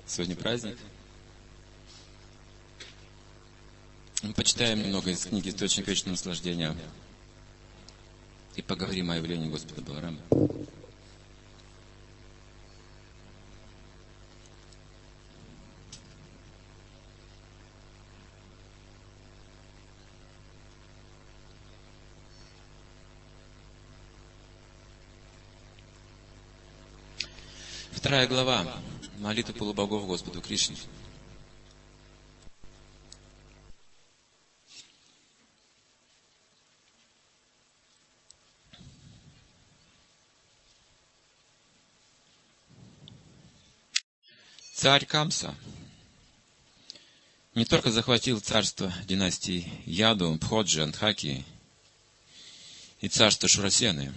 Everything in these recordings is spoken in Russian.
Сегодня праздник. Мы почитаем немного из книги «Источник вечного наслаждения» и поговорим о явлении Господа Баларама. Вторая глава. Молитва полубогов Господу Кришне. Царь Камса не только захватил царство династии Яду, Пходжи, Антхаки и царство Шурасены,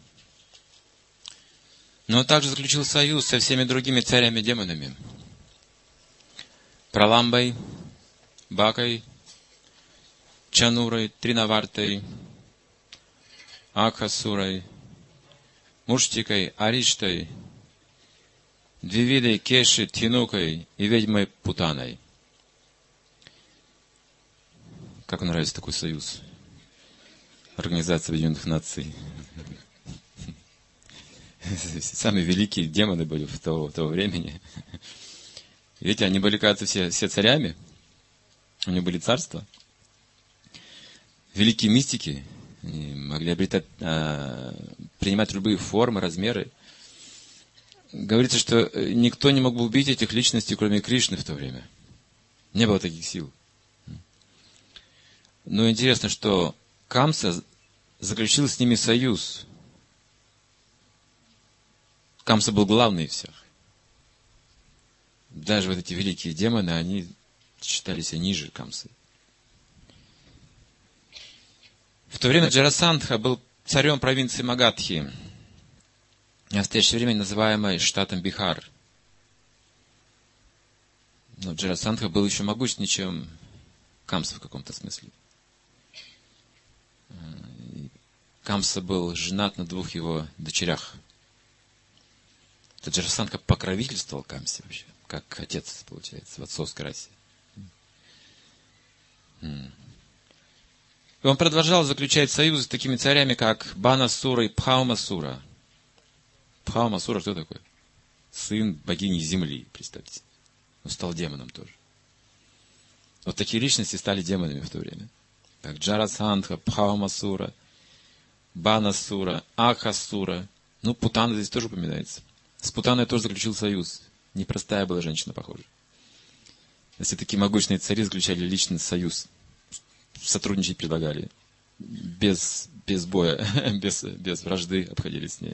но также заключил союз со всеми другими царями-демонами: Праламбой, Бакой, Чанурой, Тринавартой, Акхасурой, Муштикой, Ариштой, Двивидой, Кеши, Тхинукой и ведьмой Путаной. Как нравится такой союз? Организация Объединенных Наций. Самые великие демоны были в того времени. Видите, они были, кажется, все царями. У них были царства. Великие мистики. Они могли принимать любые формы, размеры. Говорится, что никто не мог бы убить этих личностей, кроме Кришны в то время. Не было таких сил. Но интересно, что Камса заключил с ними союз. Камса был главный из всех. Даже вот эти великие демоны, они считались ниже Камсы. В то время Джарасандха был царем провинции Магадхи, в настоящее время называемой штатом Бихар. Но Джарасандха был еще могущественнее, чем Камса в каком-то смысле. Камса был женат на двух его дочерях. Джарасандха покровительствовал Камсе вообще, как отец, получается, в отцовской расе. И он продолжал заключать союзы с такими царями, как Банасура и Пхаумасура. Пхаумасура кто такой? Сын богини Земли, представьте. Он стал демоном тоже. Вот такие личности стали демонами в то время. Как Джарасандха, Пхаумасура, Банасура, Акхасура. Ну, Путана здесь тоже упоминается. С Путаной тоже заключил союз. Непростая была женщина, похоже. Если такие могучные цари заключали личный союз, сотрудничать предлагали. Без боя, без вражды обходились с ней.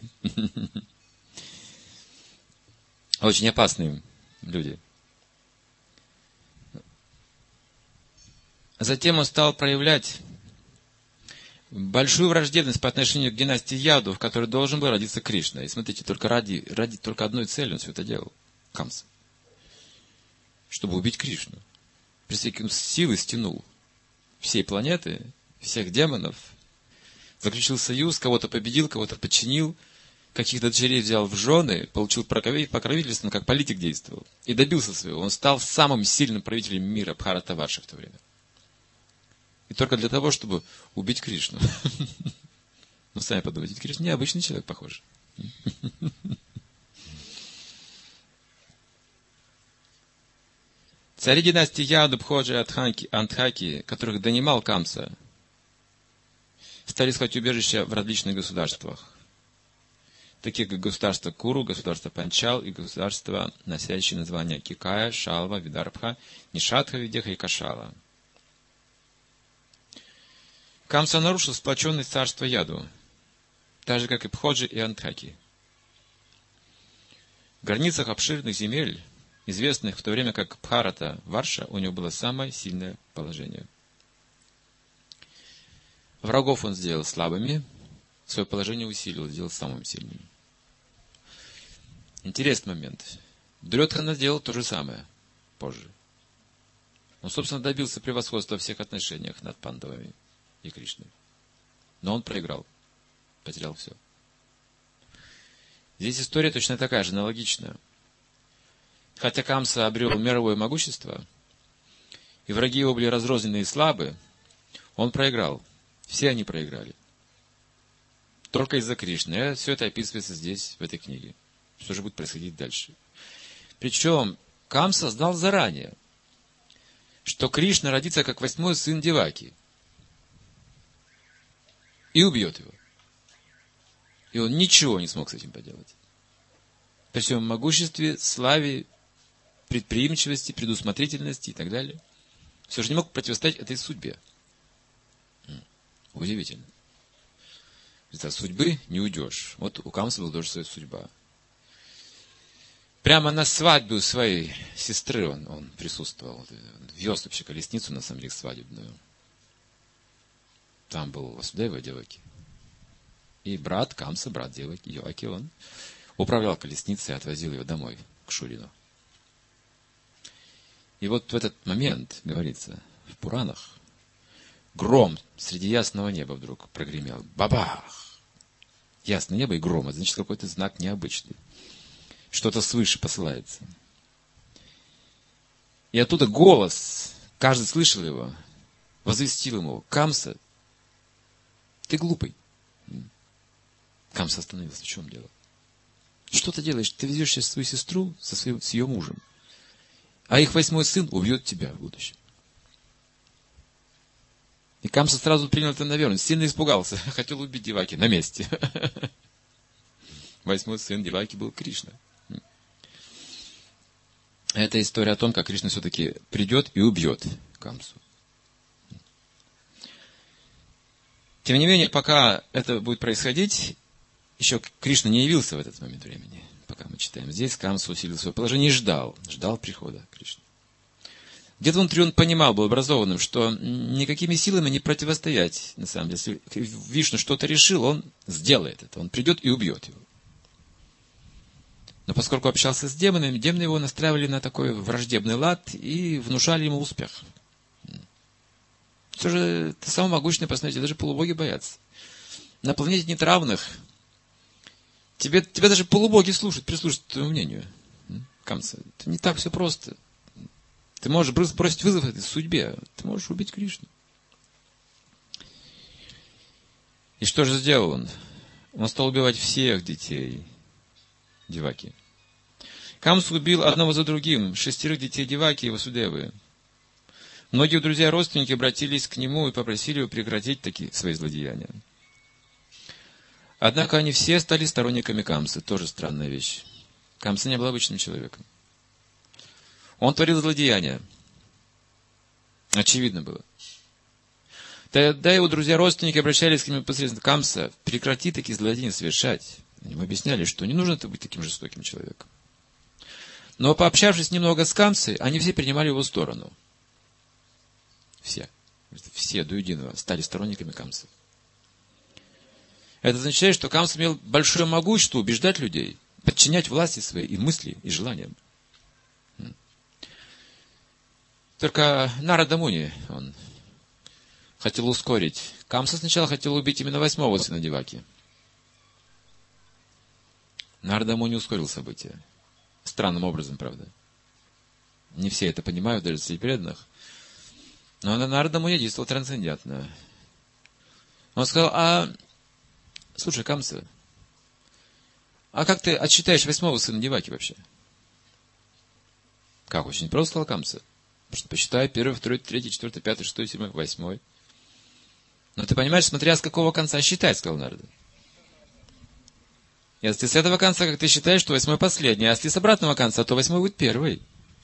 Очень опасные люди. Затем он стал проявлять большую враждебность по отношению к династии Яду, в которой должен был родиться Кришна. И смотрите, только ради только одной цели он все это делал. Камса. Чтобы убить Кришну. Представьте, он силы стянул всей планеты, всех демонов, заключил союз, кого-то победил, кого-то подчинил, каких-то дочерей взял в жены, получил покровительство, как политик действовал. И добился своего. Он стал самым сильным правителем мира Бхаратаварши в то время. И только для того, чтобы убить Кришну. Ну, сами подумайте, Кришна необычный человек, похож. Цари династии Яду, Пходжи и Антхаки, которых донимал Камса, стали искать убежища в различных государствах. Такие как государство Куру, государство Панчал и государства, носящие названия Кикая, Шалва, Видарбха, Нишатха, Видеха и Кашала. Камса нарушил сплоченность царства Яду, так же, как и Пходжи и Антхаки. В границах обширных земель, известных в то время как Бхарата Варша, у него было самое сильное положение. Врагов он сделал слабыми, свое положение усилил, сделал самым сильным. Интересный момент. Дурьодхана сделал то же самое позже. Он, собственно, добился превосходства во всех отношениях над Пандавами и Кришной. Но он проиграл. Потерял все. Здесь история точно такая же, аналогичная. хотя Камса обрел мировое могущество, и враги его были разрознены и слабы, он проиграл. Все они проиграли. Только из-за Кришны. Все это описывается здесь, в этой книге. Что же будет происходить дальше? Причем Камса знал заранее, что Кришна родится как 8-й сын Деваки и убьет его. И он ничего не смог с этим поделать. При всем могуществе, славе, предприимчивости, предусмотрительности и так далее. Все же не мог противостоять этой судьбе. Удивительно. От судьбы не уйдешь. Вот у Камсы была тоже своя судьба. Прямо на свадьбу своей сестры он присутствовал. Он вез вообще колесницу, на самом деле, свадебную. Там был Васудева Деваки. И брат Камса, брат Деваки, он управлял колесницей и отвозил ее домой, к Шурину. И вот в этот момент, говорится, в Пуранах, гром среди ясного неба вдруг прогремел. Бабах! Ясное небо и гром, это значит какой-то знак необычный. Что-то свыше посылается. И оттуда голос, каждый слышал его, возвестил ему: Камса, ты глупый. Камса остановился. В чем дело? Что ты делаешь? Ты везешь сейчас свою сестру с ее мужем, а их 8-й сын убьет тебя в будущем. И Камса сразу принял это на верность, сильно испугался, хотел убить Деваки на месте. 8-й сын Деваки был Кришна. Это история о том, как Кришна все-таки придет и убьет Камсу. Тем не менее, пока это будет происходить, еще Кришна не явился в этот момент времени. Пока мы читаем здесь, Камса усилил свое положение и ждал прихода Кришны. Где-то внутри он понимал, был образованным, что никакими силами не противостоять, на самом деле. Если Вишну что-то решил, он сделает это. Он придет и убьет его. Но поскольку общался с демонами, демоны его настраивали на такой враждебный лад и внушали ему успех. Все же ты самый могущественный, посмотрите, даже полубоги боятся. На планете нет равных. Тебя даже полубоги слушают, прислушиваются к твоему мнению. Камса, это не так все просто. Ты можешь бросить вызов этой судьбе. Ты можешь убить Кришну. И что же сделал он? Он стал убивать всех детей Деваки. Камса убил одного за другим 6 детей Деваки и Васудевы. Многие друзья и родственники обратились к нему и попросили его прекратить такие свои злодеяния. Однако они все стали сторонниками Камсы. Тоже странная вещь. Камса не был обычным человеком. Он творил злодеяния. Очевидно было. Тогда его друзья-родственники обращались к нему посредством: Камса, прекрати такие злодеяния совершать. Они ему объясняли, что не нужно быть таким жестоким человеком. Но пообщавшись немного с Камсой, они все принимали его сторону. Все. Все до единого стали сторонниками Камсы. Это означает, что Камса имел большое могущество убеждать людей, подчинять власти своей и мысли, и желаниям. Только Нарада Муни он хотел ускорить. Камса сначала хотел убить именно 8-го сына Деваки. Нарада Муни ускорил события. Странным образом, правда. Не все это понимают, даже среди преданных. Но Нарада Муни действовал трансцендентно. Он сказал: слушай, Камса, а как ты отсчитаешь 8-го сына Деваки вообще? Как? Очень просто, сказал Камса. Просто посчитай 1, 2, 3, 4, 5, 6, 7, 8. Но ты понимаешь, смотря с какого конца считать, сказал Нарада. Если с этого конца, как ты считаешь, то 8 последний, а если с обратного конца, то 8 будет первый.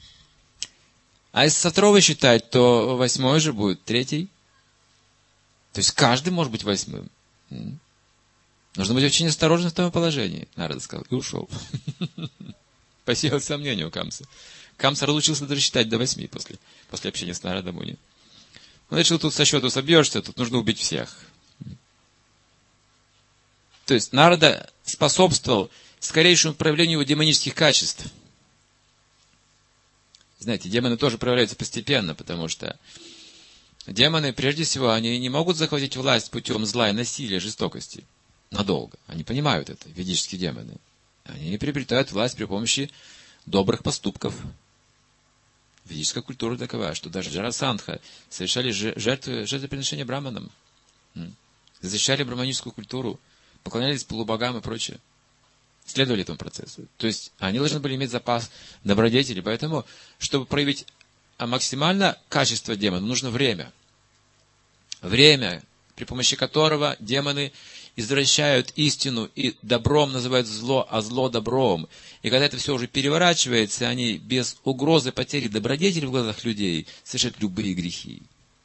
А если со второго считать, то 8 же будет третий. То есть каждый может быть 8. Нужно быть очень осторожным в том положении, Нарада сказал, и ушел. Посеял сомнение у Камсы. Камса разучился даже считать до 8 после общения с Нарада Муни. Он решил, тут со счету собьешься, тут нужно убить всех. То есть Нарада способствовал скорейшему проявлению его демонических качеств. Знаете, демоны тоже проявляются постепенно, потому что демоны, прежде всего, они не могут захватить власть путем зла и насилия, жестокости. Надолго. Они понимают это, ведические демоны. Они приобретают власть при помощи добрых поступков. Ведическая культура такова, что даже Джарасандха совершали жертвоприношения браманам, защищали браманическую культуру, поклонялись полубогам и прочее. Следовали этому процессу. То есть они должны были иметь запас добродетели. Поэтому, чтобы проявить максимально качество демона, нужно время. Время, при помощи которого демоны извращают истину и добром называют зло, а зло добром. И когда это все уже переворачивается, они без угрозы потери добродетели в глазах людей совершают любые грехи.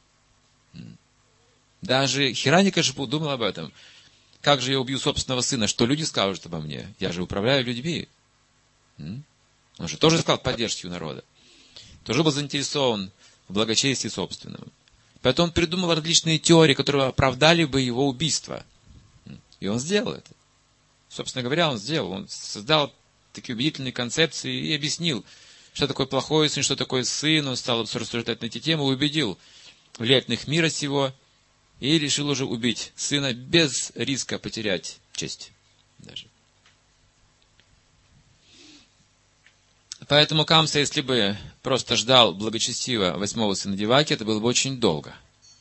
Даже Хираньякашипу думал об этом. Как же я убью собственного сына? Что люди скажут обо мне? Я же управляю людьми. Он же тоже искал поддержки у народа. Тоже был заинтересован в благочестии собственном. Поэтому он придумал различные теории, которые оправдали бы его убийство. И он сделал это. Собственно говоря, он сделал. Он создал такие убедительные концепции и объяснил, что такое плохой сын, что такое сын. Он стал рассуждать на эти темы, убедил влиятельных мира сего и решил уже убить сына без риска потерять честь. Даже. Поэтому Камса, если бы просто ждал благочестиво 8-го сына Деваки, это было бы очень долго.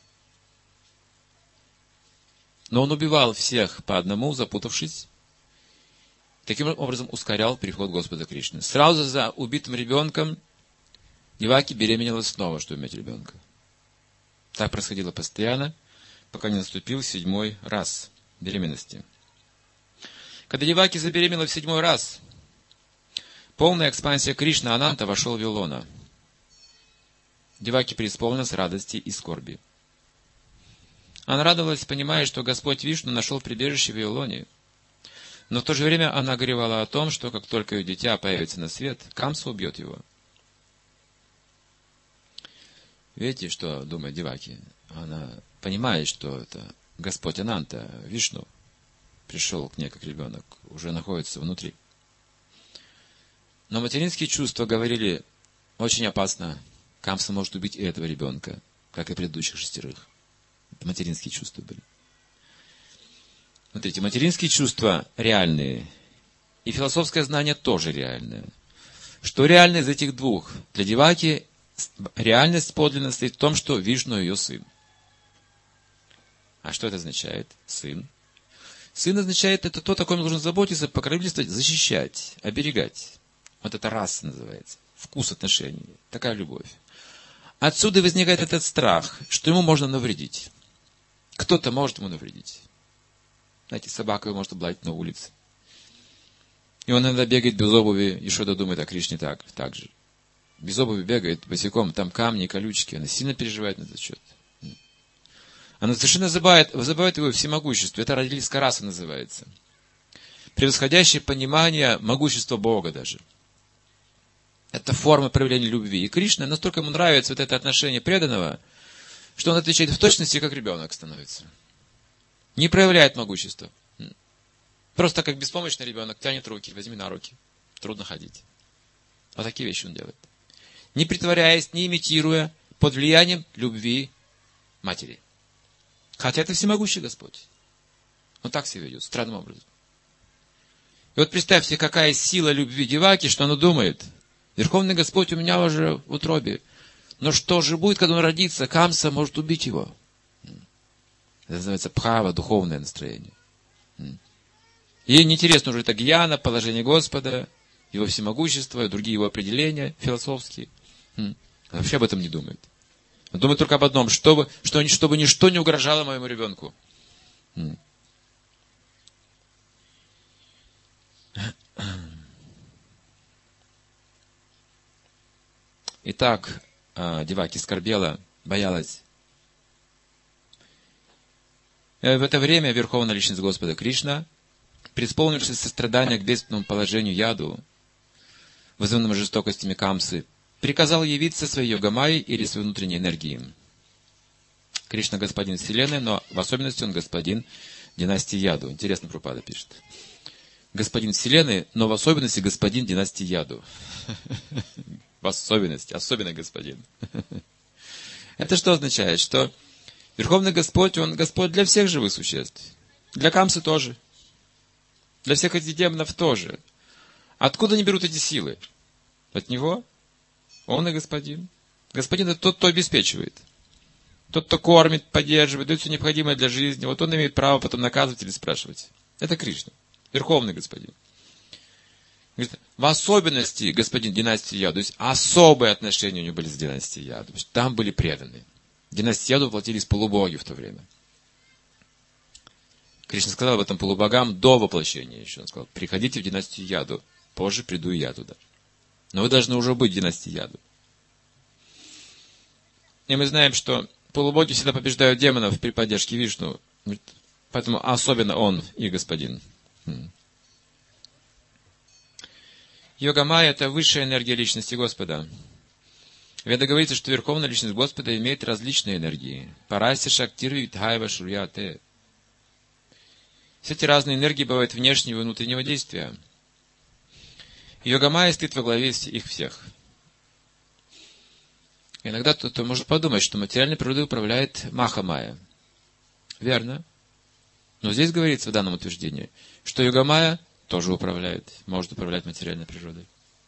Но он убивал всех по одному, запутавшись. Таким образом ускорял приход Господа Кришны. Сразу за убитым ребенком Деваки беременела снова, чтобы иметь ребенка. Так происходило постоянно, пока не наступил 7-й раз беременности. Когда Деваки забеременела в 7-й раз, полная экспансия Кришны Ананта вошел в Вавилона. Деваки преисполнилась радости и скорби. Она радовалась, понимая, что Господь Вишну нашел прибежище в Вавилоне. Но в то же время она горевала о том, что как только ее дитя появится на свет, Камса убьет его. Видите, что думает Деваки? Она понимает, что это Господь Ананта, Вишну, пришел к ней как ребенок, уже находится внутри. Но материнские чувства говорили, очень опасно, Камса может убить и этого ребенка, как и предыдущих 6. Это материнские чувства были. Смотрите, материнские чувства реальные, и философское знание тоже реальное. Что реально из этих двух? Для Деваки реальность подлинно стоит в том, что Вишну ее сын. А что это означает? Сын. Сын означает, это тот, о ком нужно заботиться, покровительствовать, защищать, оберегать. Вот это раса называется. Вкус отношений. Такая любовь. Отсюда возникает этот страх, что ему можно навредить. Кто-то может ему навредить. Знаете, собака его может облаять на улице. И он иногда бегает без обуви, и что-то думает о Кришне так же. Без обуви бегает босиком, там камни, колючки. Она сильно переживает на этот счет. Она совершенно забывает его всемогущество. Это родительская раса называется. Превосходящее понимание могущества Бога даже. Это форма проявления любви. И Кришна, настолько ему нравится вот это отношение преданного, что он отвечает в точности, как ребенок становится. Не проявляет могущество. Просто как беспомощный ребенок тянет руки, возьми на руки. Трудно ходить. Вот такие вещи он делает. Не притворяясь, не имитируя, под влиянием любви матери. Хотя это всемогущий Господь. Он так себя ведет, странным образом. И вот представьте, какая сила любви Деваки, что она думает. Верховный Господь у меня уже в утробе. Но что же будет, когда он родится? Камса может убить его. Это называется бхава, духовное настроение. Ей неинтересно уже это гьяна, положение Господа, его всемогущество, и другие его определения философские. Она вообще об этом не думает. Она думает только об одном, чтобы ничто не угрожало моему ребенку. Итак, Деваки скорбела, боялась. В это время Верховная Личность Господа Кришна, преисполнившись сострадания к бедственному положению Яду, вызванному жестокостями Камсы, приказал явиться своей Йогамайей или своей внутренней энергией. Кришна господин Вселенной, но в особенности он господин династии Яду. Интересно, Прабхупада пишет. Господин Вселенной, но в особенности господин династии Яду. В особенности, особенный господин. Это что означает? Что Верховный Господь, Он Господь для всех живых существ. Для Камсы тоже. Для всех этих демонов тоже. Откуда они берут эти силы? от Него. Он и Господин. Господин — это тот, кто обеспечивает. Тот, кто кормит, поддерживает, дает все необходимое для жизни. Вот он имеет право потом наказывать или спрашивать. Это Кришна, Верховный Господин. Говорит, в особенности господин династии Яду, то есть особые отношения у него были с династией Яду. Там были преданные. Династии Яду воплотились полубоги в то время. Кришна сказал об этом полубогам до воплощения еще. Он сказал, приходите в династию Яду, позже приду и я туда. Но вы должны уже быть в династии Яду. И мы знаем, что полубоги всегда побеждают демонов при поддержке Вишну. Поэтому особенно он и господин. Йога-майя — это высшая энергия личности Господа. В Ведах говорится, что Верховная Личность Господа имеет различные энергии. Параси шактирви витхайва шурьяте. Все эти разные энергии бывают внешнего и внутреннего действия. Йога-майя стоит во главе их всех. Иногда кто-то может подумать, что материальной природой управляет Маха-майя. Верно. Но здесь говорится в данном утверждении, что Йога-майя тоже управляет, может управлять материальной природой.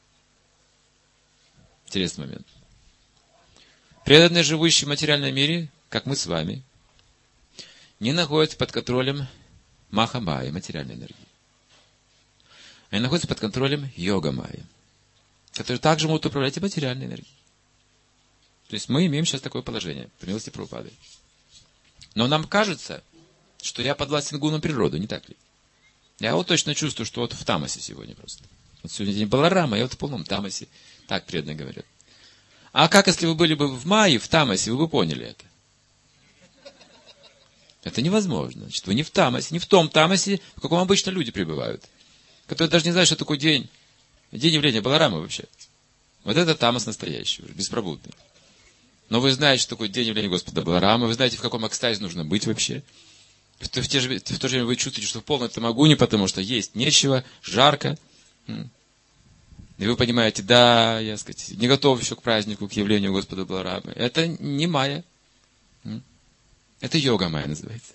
Интересный момент. Преданные, живущие в материальном мире, как мы с вами, не находятся под контролем Маха-майи, материальной энергии. Они находятся под контролем Йога-майи, которые также могут управлять и материальной энергией. То есть мы имеем сейчас такое положение, по милости Прабхупады. Но нам кажется, что я подвластен гунам природы, не так ли? Я вот точно чувствую, что вот в тамасе сегодня просто. Вот сегодня день Баларама, я вот в полном тамасе. Так преданно говорят. А как, если вы были бы в мае, в тамасе, вы бы поняли это? Это невозможно. Значит, вы не в тамасе, не в том тамасе, в каком обычно люди пребывают. Которые даже не знают, что такое день явления Баларамы вообще. Вот это тамас настоящий, беспробудный. Но вы знаете, что такое день явления Господа Баларама, вы знаете, в каком экстазе нужно быть вообще. В то же время вы чувствуете, что в полном тамагуне, потому что есть нечего, жарко. И вы понимаете, да, я, сказать, не готов еще к празднику, к явлению Господа Баларамы. Это не майя. Это йога-майя называется.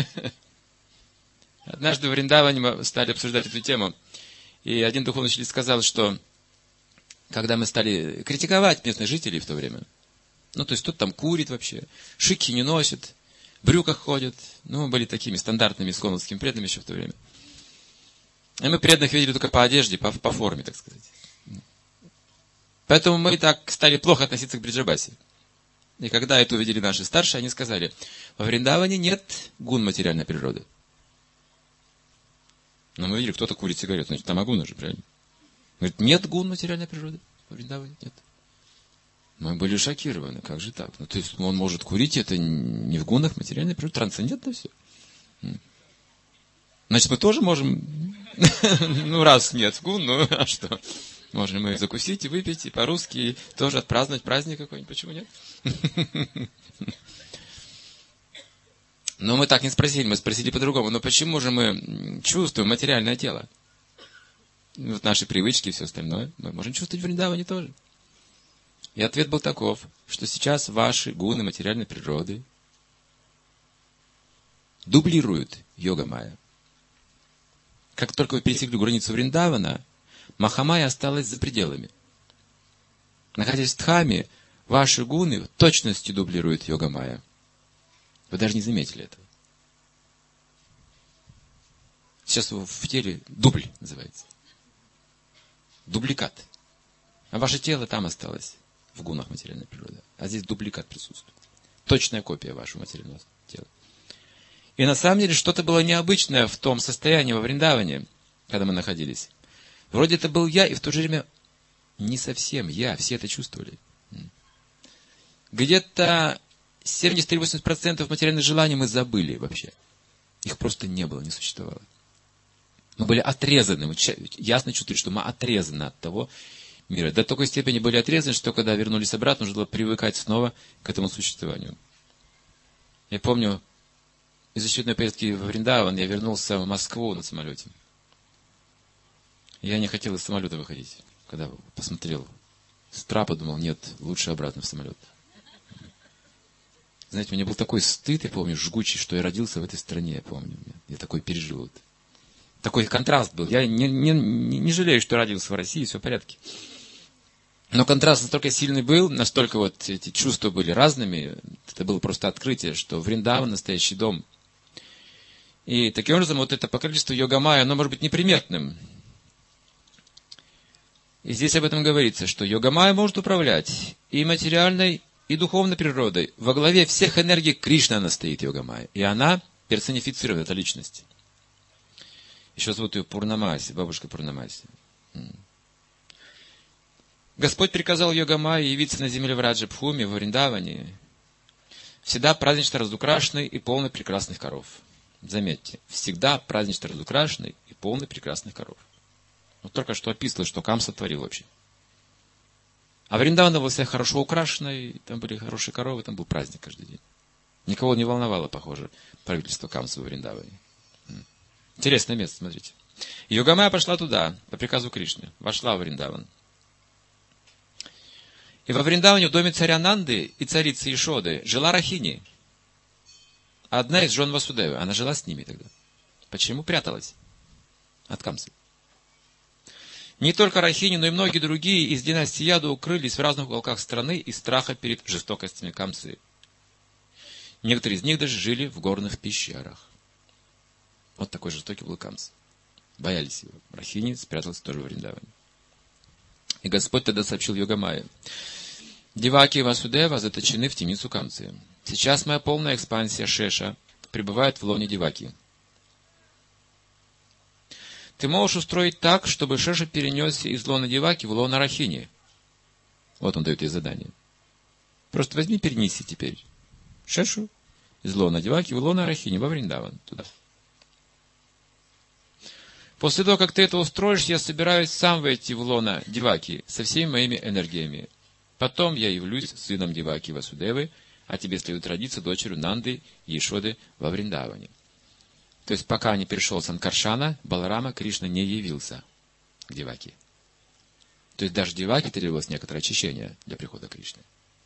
Однажды в Вриндаване мы стали обсуждать эту тему. И один духовный учитель сказал, что когда мы стали критиковать местных жителей в то время, то есть кто-то там курит вообще, шики не носит, в брюках ходят. Мы были такими стандартными исконовскими преданными еще в то время. И мы преданных видели только по одежде, по форме, так сказать. Поэтому мы так стали плохо относиться к Бриджабасе. И когда это увидели наши старшие, они сказали, во Вриндаване нет гун материальной природы. Но мы видели, кто-то курит сигарету, значит, там гуна же, правильно? Говорит, нет гун материальной природы во Вриндаване, нет. Мы были шокированы, как же так? То есть он может курить, это не в гунах материальной природы, трансцендентно все. Значит, мы тоже можем, раз нет гун, а что? Можем и закусить, и выпить, и по-русски, и тоже отпраздновать праздник какой-нибудь, почему нет? Но мы так не спросили, мы спросили по-другому. Но почему же мы чувствуем материальное тело? Вот наши привычки и все остальное. Мы можем чувствовать в Вриндаване тоже. И ответ был таков, что сейчас ваши гуны материальной природы дублируют йога-майя. Как только вы пересекли границу Вриндавана, Маха-майя осталась за пределами. Находясь в Дхаме, ваши гуны в точности дублируют йога-майя. Вы даже не заметили этого. Сейчас в теле дубль называется. Дубликат. А ваше тело там осталось, в гунах материальной природы. А здесь дубликат присутствует. Точная копия вашего материального тела. И на самом деле что-то было необычное в том состоянии во Вриндаване, когда мы находились. Вроде это был я, и в то же время не совсем я. Все это чувствовали. Где-то 70-80% материальных желаний мы забыли вообще. Их просто не было, не существовало. Мы были отрезаны. Мы ясно чувствовали, что мы отрезаны от того мира. До такой степени были отрезаны, что когда вернулись обратно, нужно было привыкать снова к этому существованию. Я помню, из очередной поездки во Вриндаван я вернулся в Москву на самолете. Я не хотел из самолета выходить. Когда посмотрел с трапа, думал, нет, лучше обратно в самолет. Знаете, у меня был такой стыд, я помню, жгучий, что я родился в этой стране, я помню. Я такой пережил это. Такой контраст был. Я не жалею, что родился в России, все в порядке. Но контраст настолько сильный был, настолько вот эти чувства были разными, это было просто открытие, что Вриндаван — настоящий дом. И таким образом вот это покровительство Йога-майя, оно может быть неприметным. И здесь об этом говорится, что Йога-майя может управлять и материальной, и духовной природой. Во главе всех энергий Кришна она стоит, Йога-майя. И она персонифицирована, эта личность. Еще зовут ее Пурнамаси, бабушка Пурнамаси. Господь приказал Йога-майе явиться на земле в Раджа-Бхуми, в Вриндаване, всегда празднично разукрашенный и полный прекрасных коров. Заметьте, всегда празднично разукрашенный и полный прекрасных коров. Вот только что описывалось, что Камса творил вообще. А Вриндаван был всех хорошо украшенный, там были хорошие коровы, там был праздник каждый день. Никого не волновало, похоже, правительство Камса в Вриндаване. Интересное место, смотрите. Йога-майя пошла туда, по приказу Кришны, вошла в Вриндаван. И во Вриндаване в доме царя Нанды и царицы Ишоды жила Рахини. Одна из жен Васудевы. Она жила с ними тогда. Почему пряталась от Камсы? Не только Рахини, но и многие другие из династии Яду укрылись в разных уголках страны из страха перед жестокостями Камсы. Некоторые из них даже жили в горных пещерах. Вот такой жестокий был Камса. Боялись его. Рахини спряталась тоже в Вриндаване. И Господь тогда сообщил Йога-майе: Деваки и Васудева заточены в темницу Камсы. Сейчас моя полная экспансия Шеша пребывает в лоне Деваки. Ты можешь устроить так, чтобы Шеша перенесся из лона Деваки в лоно Рахини. Вот он дает ей задание. Просто возьми, перенеси теперь Шешу из лона Деваки в лоно Рахини, во Вриндаван, туда. После того, как ты это устроишь, я собираюсь сам войти в лоно Деваки со всеми моими энергиями. Потом я явлюсь сыном Деваки Васудевы, а тебе следует родиться дочерью Нанды и Ишоды во Вриндаване. То есть, пока не пришел Санкаршана, Баларама, Кришна не явился к Деваке. То есть, даже Деваке требовалось некоторое очищение для прихода Кришны.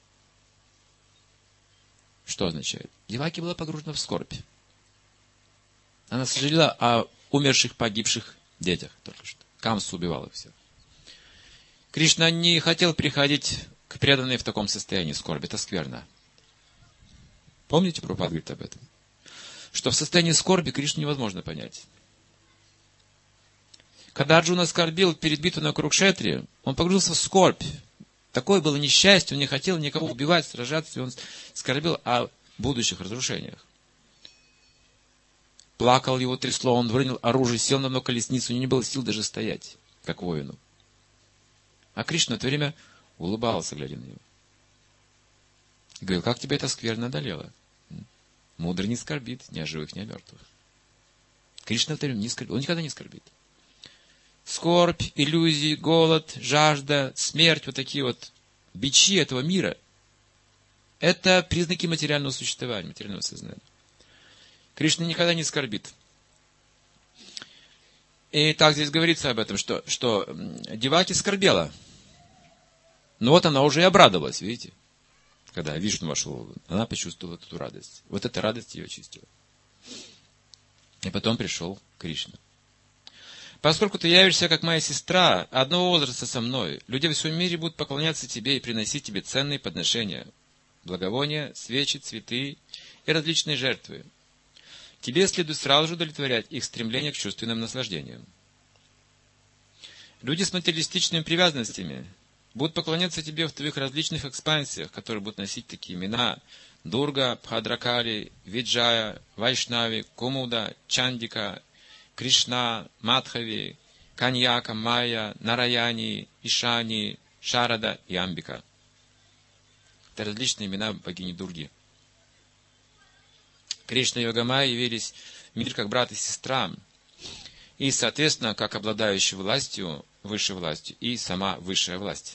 Что означает? Деваки была погружена в скорбь. Она сожалела о умерших, погибших детях только что. Камсу убивала всех. Кришна не хотел приходить к преданным в таком состоянии скорби. Это скверно. Помните, Прабхупада говорит об этом? Что в состоянии скорби Кришну невозможно понять. Когда Арджуна скорбил перед битвой на Курукшетре, он погрузился в скорбь. Такое было несчастье, он не хотел никого убивать, сражаться, и он скорбил о будущих разрушениях. Плакал, его трясло, он выронил оружие, сел на дно колесницу, у него не было сил даже стоять, как воину. А Кришна в это время улыбался, глядя на него. И говорил: как тебя это скверно одолело? Мудрый не скорбит ни о живых, ни о мертвых. Кришна в это время не скорбит, он никогда не скорбит. Скорбь, иллюзии, голод, жажда, смерть, вот такие вот бичи этого мира, это признаки материального существования, материального сознания. Кришна никогда не скорбит. И так здесь говорится об этом, что Деваки скорбела. Но вот она уже и обрадовалась, видите? Когда Вишну вошел, она почувствовала эту радость. Вот эта радость ее очистила. И потом пришел Кришна. Поскольку ты явишься, как моя сестра, одного возраста со мной, люди во всем мире будут поклоняться тебе и приносить тебе ценные подношения, благовония, свечи, цветы и различные жертвы. Тебе следует сразу же удовлетворять их стремление к чувственным наслаждениям. Люди с материалистичными привязанностями будут поклоняться тебе в твоих различных экспансиях, которые будут носить такие имена: Дурга, Бхадракали, Виджая, Вайшнави, Кумуда, Чандика, Кришна, Мадхави, Каньяка, Майя, Нараяни, Ишани, Шарада и Амбика. Это различные имена богини Дурги. Кришна и Йога-майя явились в мир как брат и сестра, и, соответственно, как обладающие властью, высшей властью, и сама высшая власть.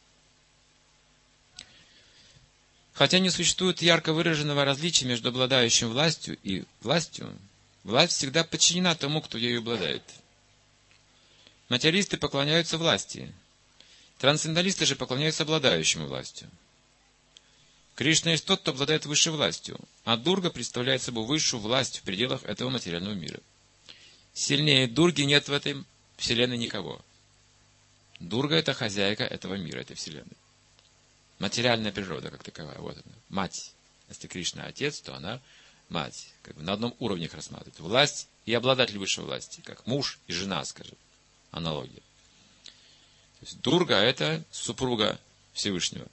Хотя не существует ярко выраженного различия между обладающим властью и властью, власть всегда подчинена тому, кто ею обладает. Материалисты поклоняются власти, трансценденталисты же поклоняются обладающему властью. Кришна есть тот, кто обладает высшей властью, а Дурга представляет собой высшую власть в пределах этого материального мира. Сильнее Дурги нет в этой вселенной никого. Дурга – это хозяйка этого мира, этой вселенной. Материальная природа как таковая. Вот она. Мать. Если Кришна отец, то она мать. Как бы на одном уровне их рассматривает. Власть и обладатель высшей власти. Как муж и жена, скажем. Аналогия. То есть Дурга – это супруга Всевышнего.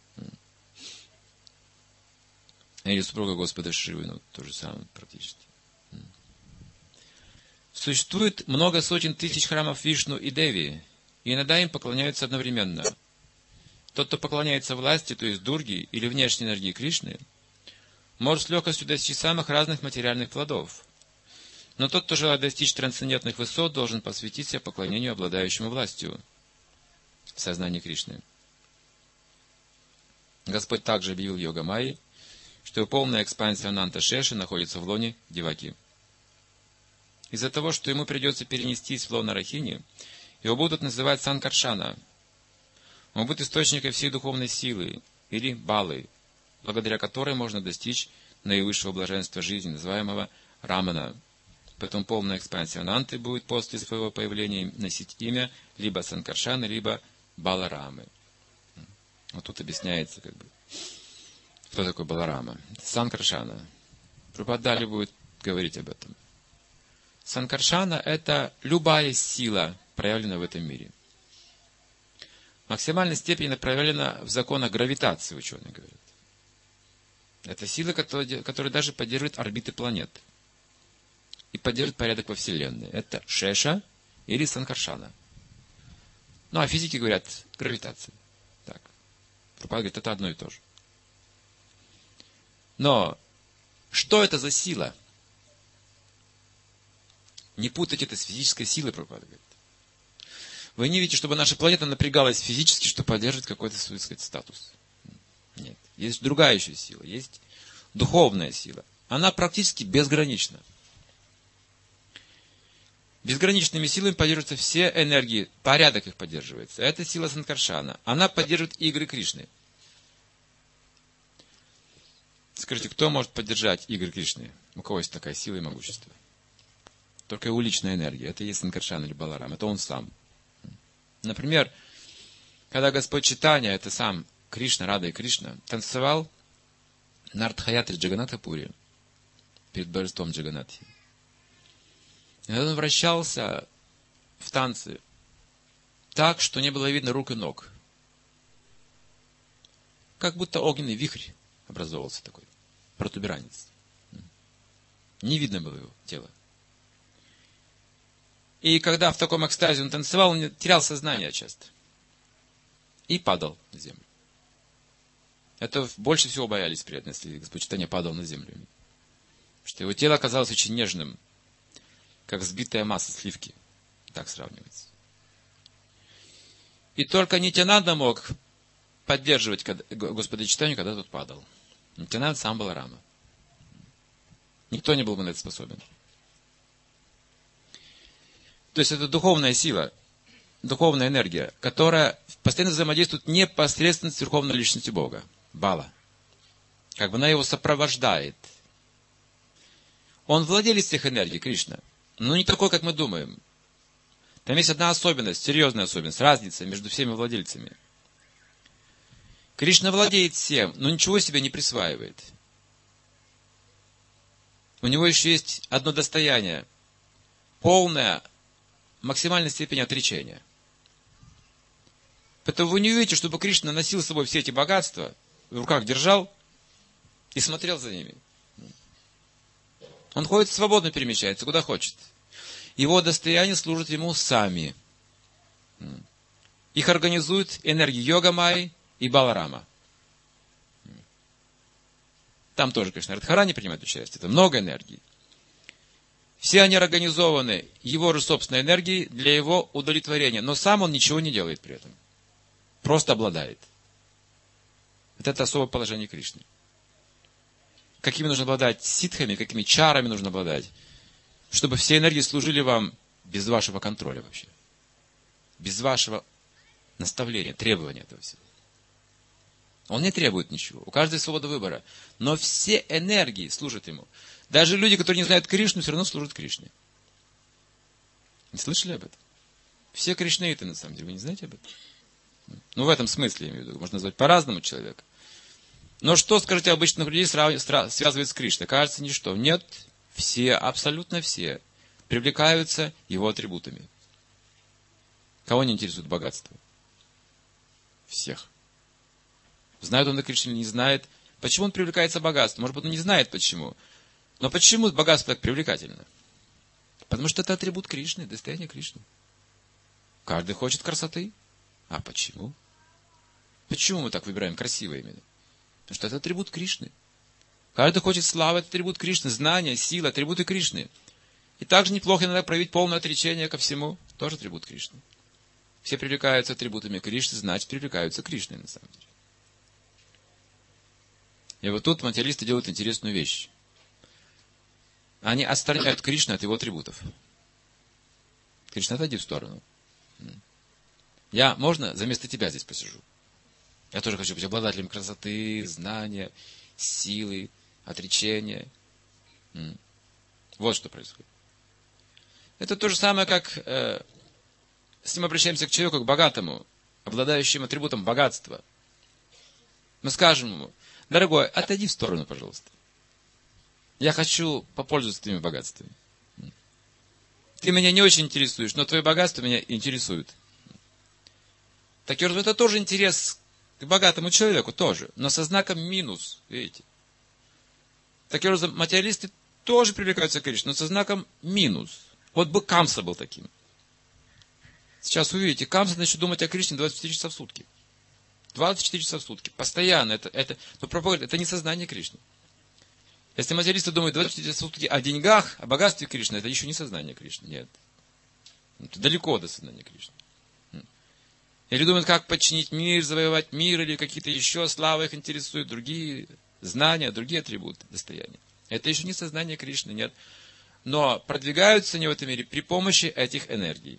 Или супруга Господа Шивы. Ну, то же самое практически. Существует много сотен тысяч храмов Вишну и Деви. И иногда им поклоняются одновременно. Тот, кто поклоняется власти, то есть Дурге или внешней энергии Кришны, может с легкостью достичь самых разных материальных плодов. Но тот, кто желает достичь трансцендентных высот, должен посвятить себя поклонению обладающему властью в сознании Кришны. Господь также объявил Йога Майи, что полная экспансия Ананта Шеши находится в лоне Деваки. Из-за того, что ему придется перенестись в лоно Рахини, его будут называть Санкаршана. Он будет источником всей духовной силы, или Балы, благодаря которой можно достичь наивысшего блаженства жизни, называемого Рамана. Поэтому полная экспансия Ананты будет после своего появления носить имя либо Санкаршана, либо Баларамы. Вот тут объясняется, кто такой Баларама. Санкаршана. Прабхупада далее будет говорить об этом. Санкаршана – это любая сила, проявленная в этом мире. В максимальной степени проявлена в законах гравитации, ученые говорят. Это сила, которая даже поддерживает орбиты планет. И поддерживает порядок во Вселенной. Это Шеша или Санкаршана. Ну, а физики говорят гравитация. Так. Прабхупада говорит, это одно и то же. Но, что это за сила? Не путайте это с физической силой, Прабхупада говорит. Вы не видите, чтобы наша планета напрягалась физически, чтобы поддерживать какой-то свой, статус. Нет. Есть другая еще сила. Есть духовная сила. Она практически безгранична. Безграничными силами поддерживаются все энергии. Порядок их поддерживается. Это сила Санкаршана. Она поддерживает игры Кришны. Скажите, кто может поддержать игры Кришны? У кого есть такая сила и могущество? Только его личная энергия. Это и есть Санкаршана или Баларам. Это он сам. Например, когда Господь Чайтанья, это сам Кришна, Рада и Кришна, танцевал на Артхаятре Джаганатхапуре перед божеством Джаганатхи. И он вращался в танце так, что не было видно рук и ног. Как будто огненный вихрь образовывался такой, протуберанец. Не видно было его тело. И когда в таком экстазе он танцевал, он терял сознание часто. И падал на землю. Это больше всего боялись преданные, если Господь Чайтанья падал на землю. Потому что его тело оказалось очень нежным, как взбитая масса сливки. Так сравнивается. И только Нитьянанда мог поддерживать Господа Чайтанью, когда тот падал. Нитьянанда сам был Рама. Никто не был бы на это способен. То есть это духовная сила, духовная энергия, которая постоянно взаимодействует непосредственно с Верховной Личностью Бога, Бала. Как бы она его сопровождает. Он владелец всех энергий, Кришна, но не такой, как мы думаем. Там есть одна особенность, серьезная особенность, разница между всеми владельцами. Кришна владеет всем, но ничего себе не присваивает. У него еще есть одно достояние, полное, максимальной степени отречения. Поэтому вы не увидите, чтобы Кришна носил с собой все эти богатства, в руках держал и смотрел за ними. Он ходит свободно, перемещается, куда хочет. Его достояние служит ему сами. Их организуют энергии Йога Майи и Баларама. Там тоже, конечно, Радхарани принимает участие. Это много энергий. Все они организованы его же собственной энергией для его удовлетворения. Но сам он ничего не делает при этом. Просто обладает. Вот это особое положение Кришны. Какими нужно обладать ситхами, какими чарами нужно обладать, чтобы все энергии служили вам без вашего контроля вообще. Без вашего наставления, требования этого всего. Он не требует ничего. У каждого свобода выбора. Но все энергии служат ему. Даже люди, которые не знают Кришну, все равно служат Кришне. Не слышали об этом? Все кришнаиты, на самом деле, вы не знаете об этом? Ну, в этом смысле, я имею в виду. Можно назвать по-разному человека. Но что, скажите, обычных людей связывает с Кришной? Кажется, ничто. Нет, все, абсолютно все привлекаются его атрибутами. Кого не интересует богатство? Всех. Знает он о Кришне или не знает? Почему он привлекается богатством? Может быть, он не знает почему. Но почему богатство так привлекательно? Потому что это атрибут Кришны, достояние Кришны. Каждый хочет красоты. А почему? Почему мы так выбираем красивое именно? Потому что это атрибут Кришны. Каждый хочет славы, это атрибут Кришны. Знания, сила, атрибуты Кришны. И также неплохо иногда проявить полное отречение ко всему. Тоже атрибут Кришны. Все привлекаются атрибутами Кришны, значит, привлекаются Кришной на самом деле. И вот тут материалисты делают интересную вещь. Они отстраняют Кришну от его атрибутов. Кришна, отойди в сторону. Можно вместо тебя здесь посижу? Я тоже хочу быть обладателем красоты, знания, силы, отречения. Вот что происходит. Это то же самое, как с ним обращаемся к человеку, к богатому, обладающему атрибутом богатства. Мы скажем ему: дорогой, отойди в сторону, пожалуйста. Я хочу попользоваться твоими богатствами. Ты меня не очень интересуешь, но твое богатство меня интересует. Таким образом, это тоже интерес к богатому человеку, тоже, но со знаком минус, видите. Таким образом, материалисты тоже привлекаются к Кришне, но со знаком минус. Вот бы Камса был таким. Сейчас увидите, Камса начнет думать о Кришне 24 часа в сутки. 24 часа в сутки. Постоянно. Это не сознание Кришны. Если материалисты думают 24 часа в сутки о деньгах, о богатстве Кришны, это еще не сознание Кришны. Нет. Это далеко до сознания Кришны. Или думают, как подчинить мир, завоевать мир, или какие-то еще славы их интересуют, другие знания, другие атрибуты достояния. Это еще не сознание Кришны, нет. Но продвигаются они в этом мире при помощи этих энергий.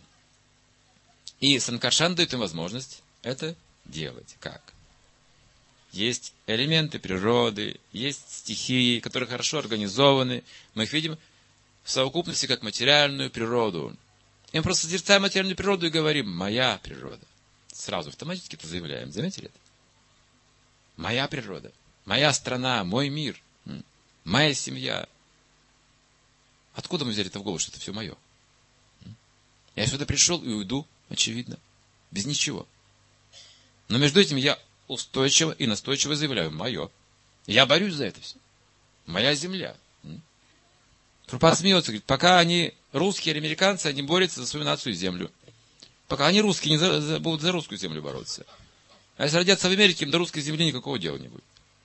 И Санкаршан дает им возможность это делать. Как? Есть элементы природы, есть стихии, которые хорошо организованы. Мы их видим в совокупности как материальную природу. И мы просто созерцаем материальную природу и говорим: моя природа. Сразу автоматически это заявляем. Заметили это? Моя природа, моя страна, мой мир, моя семья. Откуда мы взяли это в голову, что это все мое? Я сюда пришел и уйду, очевидно, без ничего. Но между этим я устойчиво и настойчиво заявляю: мое. Я борюсь за это все. Моя земля. Прабхупада смеется, говорит: пока они русские или американцы, они борются за свою нацию и землю. Пока они русские, не будут за русскую землю бороться. А если родятся в Америке, им до русской земли никакого дела не будет.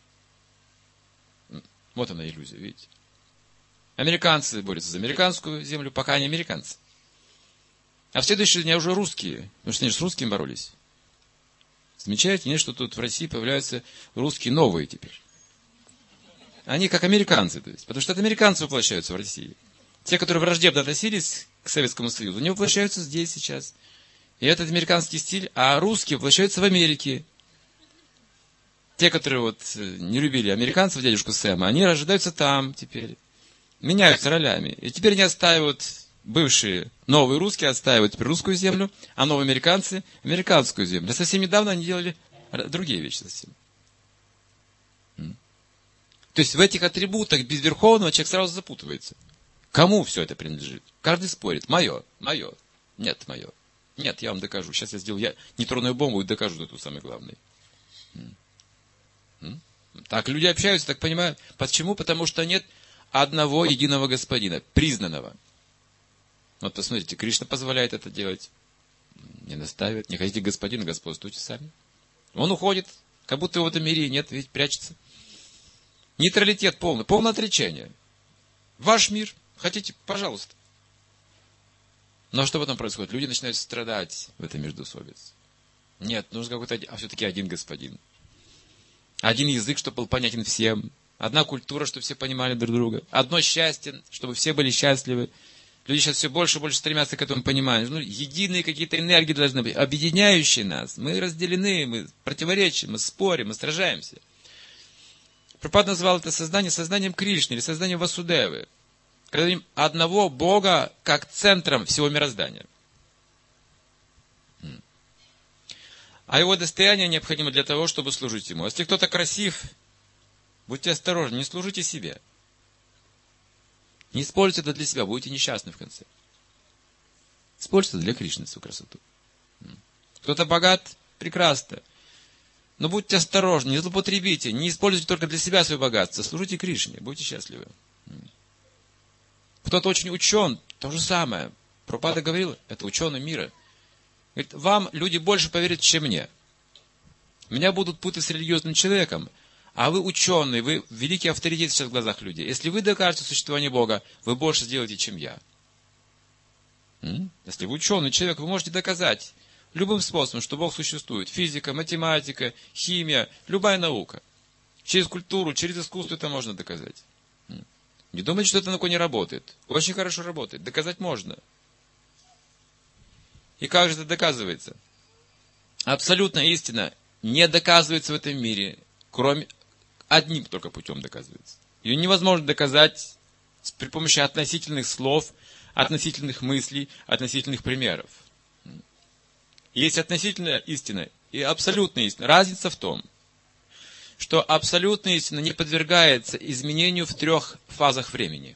Вот она иллюзия, видите? Американцы борются за американскую землю, пока они американцы. А в следующие дни уже русские, потому что они же с русскими боролись. Замечаете, нет, что тут в России появляются русские новые теперь. Они как американцы, то есть, потому что это американцы воплощаются в России. Те, которые враждебно относились к Советскому Союзу, они воплощаются здесь сейчас. И этот американский стиль, а русские воплощаются в Америке. Те, которые не любили американцев, дядюшку Сэма, они рождаются там теперь. Меняются ролями. И теперь они отстаивают, бывшие новые русские отстаивают теперь русскую землю, а новые американцы американскую землю. А совсем недавно они делали другие вещи совсем. То есть в этих атрибутах безверховного человек сразу запутывается. Кому все это принадлежит? Каждый спорит: мое, мое, нет, мое. Нет, я вам докажу. Сейчас я сделаю нейтронную бомбу и докажу, что это самое главное. Так люди общаются, так понимают. Почему? Потому что нет одного единого господина, признанного. Вот посмотрите, Кришна позволяет это делать. Не наставит. Не хотите господина, господствуйте сами. Он уходит, как будто его в этом мире нет, ведь прячется. Нейтралитет полный, полное отречение. Ваш мир. Хотите, пожалуйста. Но что потом происходит? Люди начинают страдать в этой междоусобице. Нет, нужен какой-то все-таки один господин. Один язык, чтобы был понятен всем. Одна культура, чтобы все понимали друг друга. Одно счастье, чтобы все были счастливы. Люди сейчас все больше и больше стремятся к этому пониманию. Единые какие-то энергии должны быть, объединяющие нас. Мы разделены, мы противоречим, мы спорим, мы сражаемся. Прабхупада назвал это сознание сознанием Кришны или сознанием Васудевы. Когда видим одного Бога как центром всего мироздания. А его достояние необходимо для того, чтобы служить ему. Если кто-то красив, будьте осторожны, не служите себе. Не используйте это для себя, будете несчастны в конце. Используйте это для Кришны, свою красоту. Кто-то богат, прекрасно. Но будьте осторожны, не злоупотребите, не используйте только для себя свое богатство. Служите Кришне, будьте счастливы. Кто-то очень учен, то же самое. Прабхупада говорил, это ученый мира. Говорит, вам люди больше поверят, чем мне. Меня будут путать с религиозным человеком, а вы ученый, вы великий авторитет сейчас в глазах людей. Если вы докажете существование Бога, вы больше сделаете, чем я. Если вы ученый человек, вы можете доказать любым способом, что Бог существует. Физика, математика, химия, любая наука. Через культуру, через искусство это можно доказать. Не думайте, что эта наука не работает. Очень хорошо работает. Доказать можно. И как же это доказывается? Абсолютная истина не доказывается в этом мире, кроме одним только путем доказывается. Ее невозможно доказать при помощи относительных слов, относительных мыслей, относительных примеров. Есть относительная истина и абсолютная истина. Разница в том, что абсолютная истина не подвергается изменению в 3 фазах времени.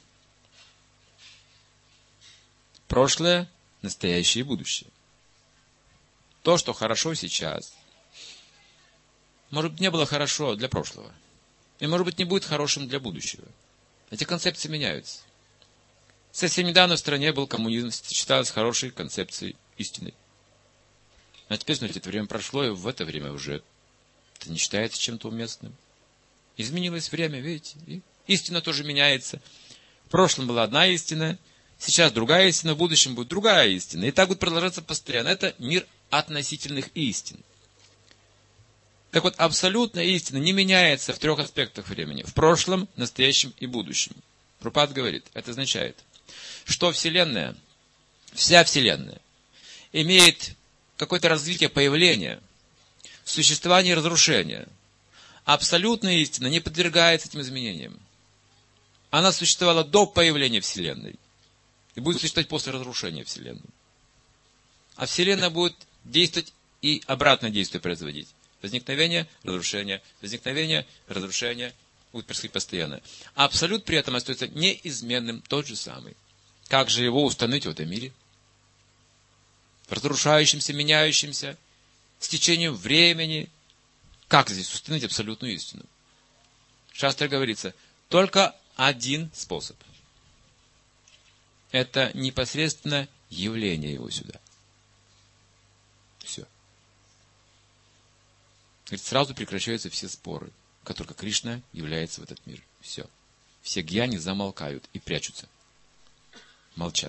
Прошлое, настоящее и будущее. То, что хорошо сейчас, может быть, не было хорошо для прошлого. И, может быть, не будет хорошим для будущего. Эти концепции меняются. Совсем недавно в стране был коммунизм, считалось хорошей концепцией истины. А теперь, смотрите, это время прошло, и в это время уже это не считается чем-то уместным. Изменилось время, видите? И истина тоже меняется. В прошлом была одна истина, сейчас другая истина, в будущем будет другая истина. И так будет продолжаться постоянно. Это мир относительных истин. Так вот, абсолютная истина не меняется в 3 аспектах времени. В прошлом, настоящем и будущем. Прабхупада говорит, это означает, что Вселенная, вся Вселенная, имеет какое-то развитие, появление, существование и разрушение. Абсолютная истина не подвергается этим изменениям. Она существовала до появления Вселенной и будет существовать после разрушения Вселенной. А Вселенная будет действовать и обратное действие производить. Возникновение, разрушение, возникновение, разрушение будет происходить постоянно. А абсолют при этом остается неизменным, тот же самый. Как же его установить в этом мире? Разрушающимся, меняющимся, с течением времени. Как здесь установить абсолютную истину? В Шастре говорится, только один способ. Это непосредственно явление его сюда. Все. Говорит, сразу прекращаются все споры, как только Кришна является в этот мир. Все. Все гьяни замолкают и прячутся. Молчат.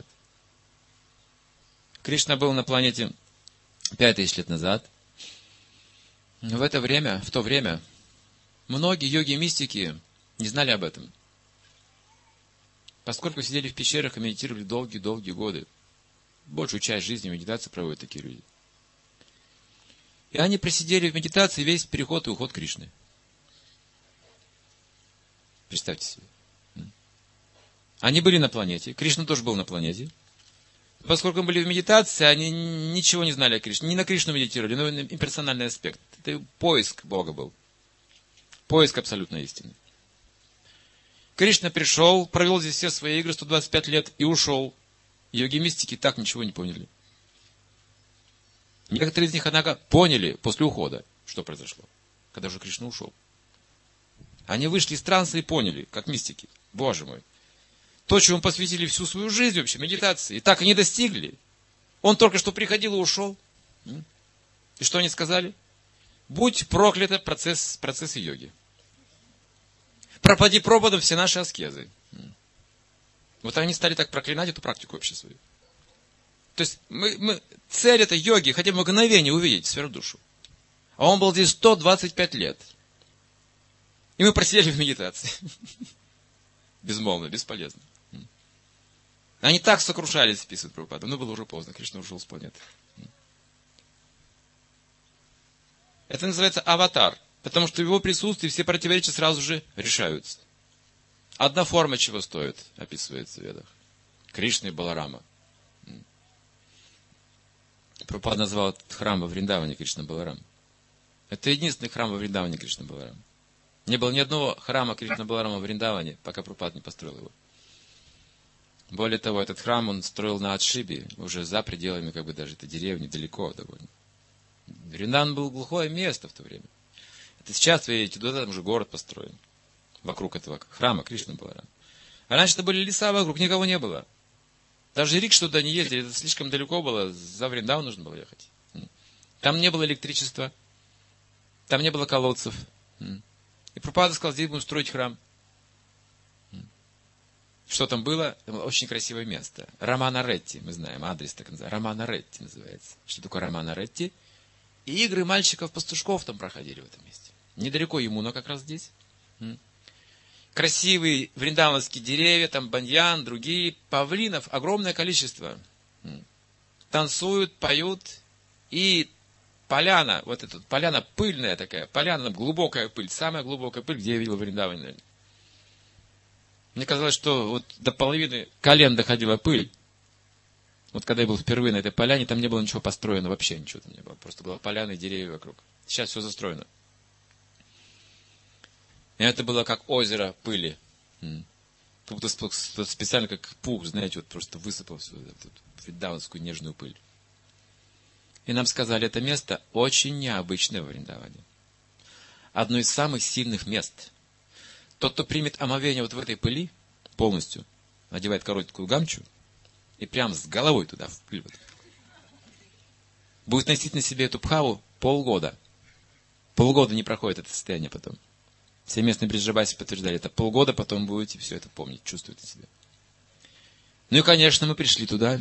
Кришна был на планете 5000 лет назад. В это время, в то время, многие йоги и мистики не знали об этом. Поскольку сидели в пещерах и медитировали долгие-долгие годы. Большую часть жизни медитации проводят такие люди. И они просидели в медитации весь переход и уход Кришны. Представьте себе. Они были на планете. Кришна тоже был на планете. Поскольку были в медитации, они ничего не знали о Кришне. Не на Кришну медитировали, но на имперсональный аспект. Это поиск Бога был. Поиск абсолютной истины. Кришна пришел, провел здесь все свои игры 125 лет и ушел. Йоги-мистики так ничего не поняли. Некоторые из них, однако, поняли после ухода, что произошло, когда уже Кришна ушел. Они вышли из транса и поняли, как мистики. Боже мой. То, чему посвятили всю свою жизнь вообще, медитации, и так и не достигли. Он только что приходил и ушел. И что они сказали? Будь проклята процесс йоги. Пропади пропадом все наши аскезы. Вот они стали так проклинать эту практику вообще свою. То есть цель этой йоги хотя бы мгновение увидеть сферу душу. А он был здесь 125 лет. И мы просидели в медитации. Безмолвно, бесполезно. Они так сокрушались, писает Прабхупада, но было уже поздно, Кришна ушел с планеты. Это называется аватар, потому что в его присутствии все противоречия сразу же решаются. Одна форма чего стоит, описывается в Ведах. Кришна и Баларама. Прабхупада назвал этот храм во Вриндаване Кришна Баларам. Это единственный храм во Вриндаване Кришна Баларам. Не было ни одного храма Кришна Баларама в Вриндаване, пока Прабхупада не построил его. Более того, этот храм он строил на отшибе, уже за пределами как бы даже этой деревни, далеко довольно. Вриндаван был глухое место в то время. Это сейчас, вы видите, туда там уже город построен. Вокруг этого храма Кришна Баларама. А раньше это были леса вокруг, никого не было. Даже рикши туда не ездили, это слишком далеко было, за Вриндаван нужно было ехать. Там не было электричества, там не было колодцев. И Прабхупада сказал, здесь будем строить храм. Что там было? Это было очень красивое место. Рамана-Ретти, мы знаем, адрес так называется. Рамана-Ретти называется. Что такое Рамана-Ретти? И игры мальчиков-пастушков там проходили в этом месте. Недалеко Ямуна как раз здесь. Красивые вриндаванские деревья, там баньян, другие. Павлинов огромное количество. Танцуют, поют. И поляна, вот эта поляна пыльная такая, поляна, глубокая пыль, самая глубокая пыль, где я видел в Вриндаване, наверное. Мне казалось, что вот до половины колен доходила пыль. Вот когда я был впервые на этой поляне, там не было ничего построено, вообще ничего там не было. Просто была поляна и деревья вокруг. Сейчас все застроено. И это было как озеро пыли. Как будто специально как пух, знаете, вот просто высыпал всю эту вриндаванскую нежную пыль. И нам сказали, это место очень необычное в Вриндаване. Одно из самых сильных мест. Тот, кто примет омовение вот в этой пыли, полностью, надевает короткую гамчу, и прям с головой туда, в пыль, будет носить на себе эту пхаву полгода. Полгода не проходит это состояние потом. Все местные бриджабаси подтверждали, это полгода потом будете все это помнить, чувствуете себя. Ну и, конечно, мы пришли туда.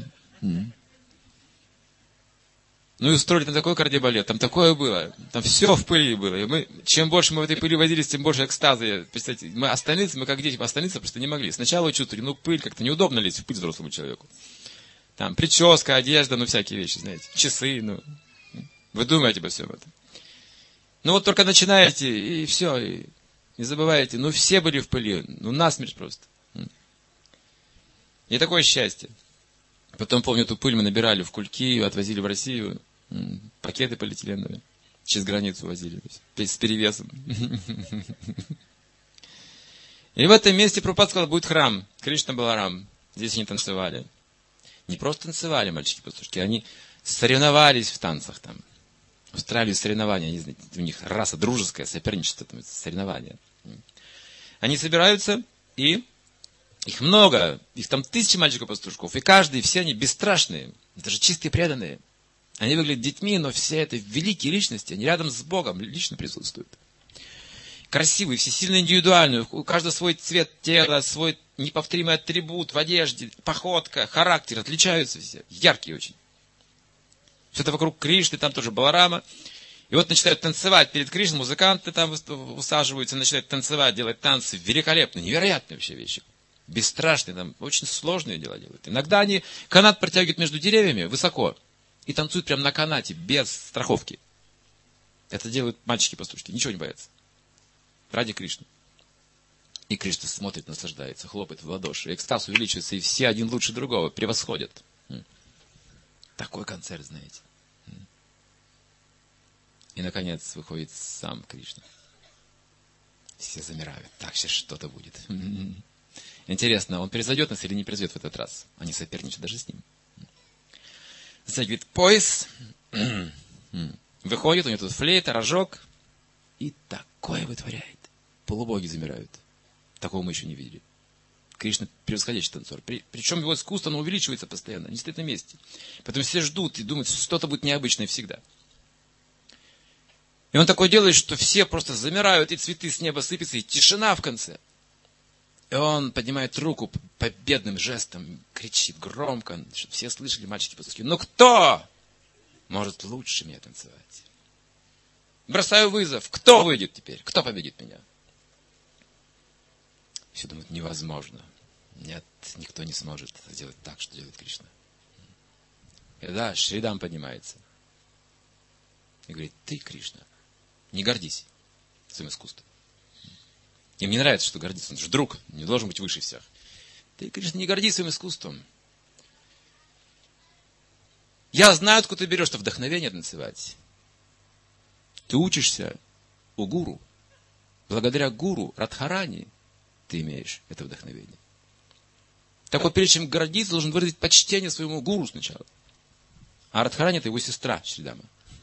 Ну и устроили там такой кардиобалет, там такое было, там все в пыли было. И мы, чем больше мы в этой пыли возились, тем больше экстаза. Представьте, мы остановиться, мы как дети остановиться просто не могли. Сначала чувствовали, ну пыль, как-то неудобно лезть в пыль взрослому человеку. Там прическа, одежда, ну всякие вещи, знаете, часы, ну. Вы думаете обо всем этом. Ну вот только начинаете, и все, и не забываете, ну все были в пыли, ну насмерть просто. И такое счастье. Потом, помню, эту пыль мы набирали в кульки, отвозили в Россию, пакеты полиэтиленовые, через границу возили, с перевесом. И в этом месте Прабхупада сказал, будет храм, Кришна Баларам. Здесь они танцевали. Не просто танцевали мальчики-пастушки, они соревновались в танцах там. Устраивали соревнования, они, знаете, у них раса дружеская, соперничество, там, соревнования. Они собираются и... Их много, их там 1000 мальчиков-пастушков, и каждый, все они бесстрашные, даже чистые преданные. Они выглядят детьми, но все это великие личности, они рядом с Богом лично присутствуют. Красивые, все сильно индивидуальные, у каждого свой цвет тела, свой неповторимый атрибут в одежде, походка, характер, отличаются все, яркие очень. Все это вокруг Кришны, там тоже Баларама. И вот начинают танцевать перед Кришной, музыканты там усаживаются, начинают танцевать, делать танцы, великолепные, невероятные вообще вещи. Бесстрашные, там очень сложные дела делают. Иногда они канат протягивают между деревьями высоко и танцуют прямо на канате, без страховки. Это делают мальчики-пастушки, ничего не боятся. Ради Кришны. И Кришна смотрит, наслаждается, хлопает в ладоши. Экстаз увеличивается, и все один лучше другого превосходят. Такой концерт, знаете. И, наконец, выходит сам Кришна. Все замирают. Так, сейчас что-то будет. Интересно, он превзойдет нас или не превзойдет в этот раз? Они соперничают даже с ним. Затягивает пояс. Выходит, у него тут флейта, рожок. И такое вытворяет. Полубоги замирают. Такого мы еще не видели. Кришна превосходящий танцор. Причем его искусство, оно увеличивается постоянно. Не стоит на месте. Поэтому все ждут и думают, что что-то будет необычное всегда. И он такое делает, что все просто замирают, и цветы с неба сыпятся, и тишина в конце. И он поднимает руку победным жестом, кричит громко, чтобы все слышали, мальчики-пастушки. Ну кто может лучше меня танцевать? Бросаю вызов. Кто выйдет теперь? Кто победит меня? Все думают, невозможно. Нет, никто не сможет сделать так, что делает Кришна. И да, Шридам поднимается. И говорит, ты, Кришна, не гордись своим искусством. Им не нравится, что гордится. Он же друг, не должен быть выше всех. Ты, Кришна, не гордись своим искусством. Я знаю, откуда ты берешь это вдохновение танцевать. Ты учишься у гуру. Благодаря гуру Радхарани ты имеешь это вдохновение. Так вот, прежде чем гордиться, должен выразить почтение своему гуру сначала. А Радхарани — это его сестра Шридама.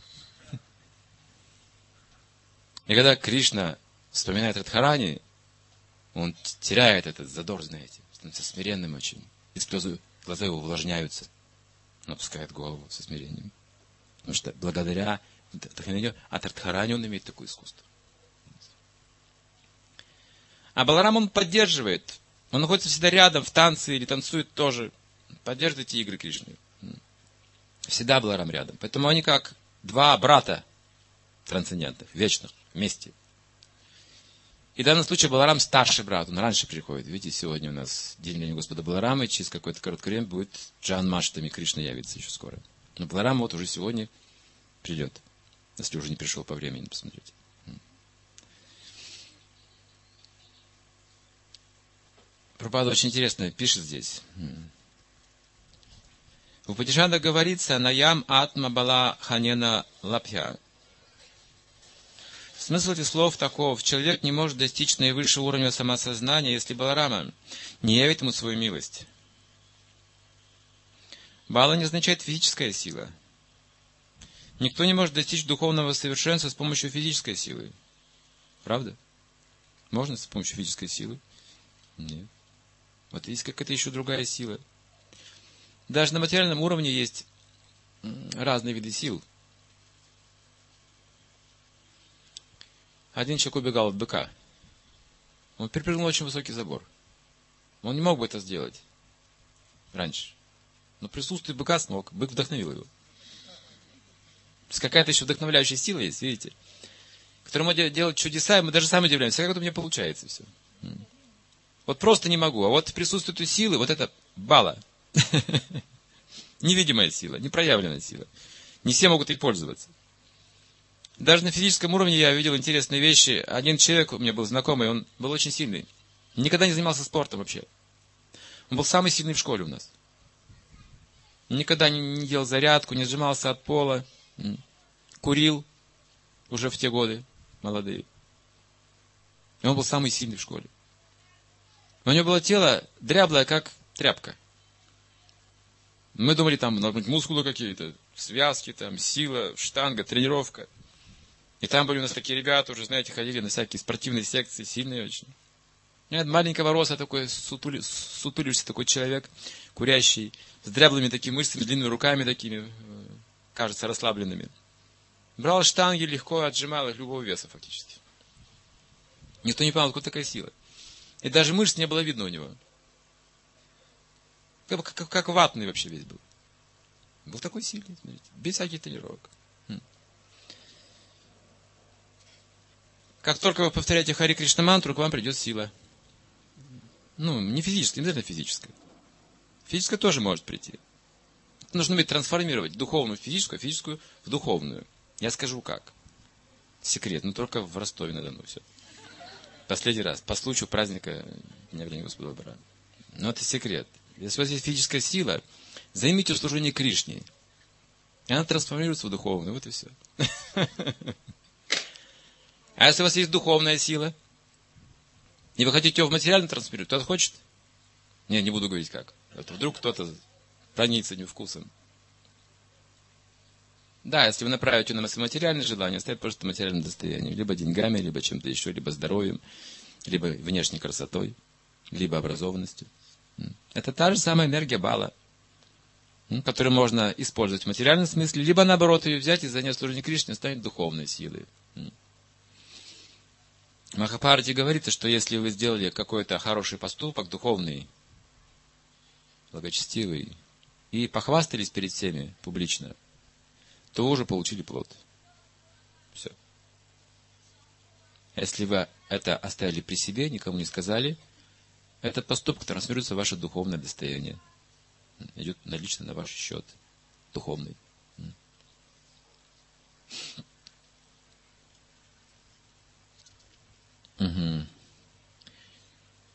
И когда Кришна вспоминает Радхарани, он теряет этот задор, знаете, становится смиренным очень. И глаза его увлажняются. Он опускает голову со смирением. Потому что благодаря вдохновению от Радхарани он имеет такое искусство. А Баларам он поддерживает. Он находится всегда рядом, в танце или танцует тоже. Поддерживает эти игры Кришны. Всегда Баларам рядом. Поэтому они как два брата трансцендентных, вечных, вместе. И в данном случае Баларам старший брат, он раньше приходит. Видите, сегодня у нас день рождения Господа Баларама, и через какое-то короткое время будет Джанмаштами, Кришна явится еще скоро. Но Баларам вот уже сегодня придет, если уже не пришел по времени, посмотрите. Прабхупада очень интересно пишет здесь. В Упадишадах говорится «Наям атма бала ханена лапья». Смысл этих слов таков: человек не может достичь наивысшего уровня самосознания, если Баларама не явит ему свою милость. Бала не означает физическая сила. Никто не может достичь духовного совершенства с помощью физической силы. Правда? Можно с помощью физической силы? Нет. Вот есть какая-то еще другая сила. Даже на материальном уровне есть разные виды сил. Один человек убегал от быка. Он перепрыгнул очень высокий забор. Он не мог бы это сделать раньше. Но присутствие быка смог. Бык вдохновил его. То есть какая-то еще вдохновляющая сила есть, видите? Которая может делать чудеса, и мы даже сами удивляемся, как это у меня получается все. Вот просто не могу. А вот присутствует у силы, вот это бала. Невидимая сила, непроявленная сила. Не все могут ей пользоваться. Даже на физическом уровне я видел интересные вещи. Один человек у меня был знакомый, он был очень сильный. Никогда не занимался спортом вообще. Он был самый сильный в школе у нас. Никогда не делал зарядку, не сжимался от пола. Курил уже в те годы, молодые. И он был самый сильный в школе. У него было тело дряблое, как тряпка. Мы думали, там должны быть мускулы какие-то, связки, там, сила, штанга, тренировка. И там были у нас такие ребята, уже, знаете, ходили на всякие спортивные секции, сильные очень. И от маленького роста такой, сутулившийся такой человек, курящий, с дряблыми такими мышцами, длинными руками такими, кажется, расслабленными. Брал штанги, легко отжимал их любого веса фактически. Никто не понял, откуда такая сила. И даже мышц не было видно у него. Как ватный вообще весь был. Был такой сильный, смотрите, без всяких тренировок. Как только вы повторяете Хари Кришна мантру, к вам придет сила. Ну, не физическая, не обязательно физическая. Физическая тоже может прийти. Нужно уметь трансформировать духовную в физическую, а физическую в духовную. Я скажу как. Секрет, но только в Ростове-на-Дону все. Последний раз, по случаю праздника Дня рождения Господа Баларама. Но это секрет. Если у вас есть физическая сила, займите служение Кришне. И она трансформируется в духовную. Вот и все. А если у вас есть духовная сила, и вы хотите ее в материально трансформировать, кто-то хочет? Не буду говорить как. Это вдруг кто-то проникся этим вкусом. Да, если вы направите на материальное желание, оставит просто материальное достояние. Либо деньгами, либо чем-то еще, либо здоровьем, либо внешней красотой, либо образованностью. Это та же самая энергия бала, которую можно использовать в материальном смысле, либо наоборот ее взять и занять служение Кришне, станет духовной силой. В Махабхарате говорится, что если вы сделали какой-то хороший поступок, духовный, благочестивый, и похвастались перед всеми публично, то вы уже получили плод. Все. Если вы это оставили при себе, никому не сказали, этот поступок трансформируется в ваше духовное достояние. Идет налично на ваш счет духовный. Угу.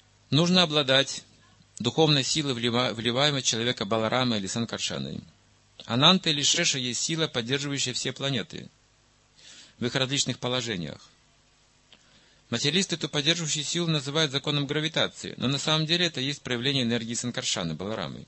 Нужно обладать духовной силой, вливаемой в человека Баларама или Санкаршаной. Ананта или Шеша есть сила, поддерживающая все планеты в их различных положениях. Материалисты эту поддерживающую силу называют законом гравитации, но на самом деле это есть проявление энергии Санкаршаны, Баларамы.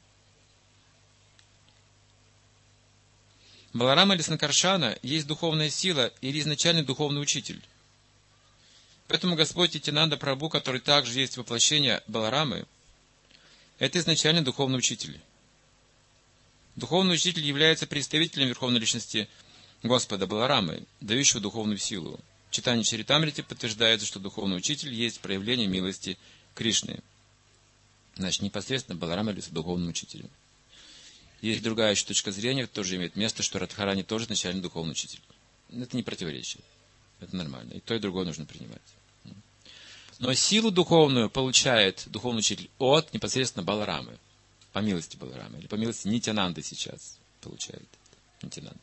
Баларама или Санкаршана есть духовная сила или изначальный духовный учитель. Поэтому Господь Нитьянанда Прабху, который также есть воплощение Баларамы, это изначальный духовный учитель. Духовный учитель является представителем Верховной Личности Господа Баларамы, дающего духовную силу. В читании Чаритамрити подтверждается, что духовный учитель есть проявление милости Кришны. Значит, непосредственно Баларама является духовным учителем. Есть другая еще точка зрения, тоже имеет место, что Радхарани тоже изначально духовный учитель. Это не противоречие. Это нормально. И то, и другое нужно принимать. Но силу духовную получает духовный учитель от непосредственно Баларамы. По милости Баларамы. Или по милости Нитьянанды сейчас получает. Нитьянанда.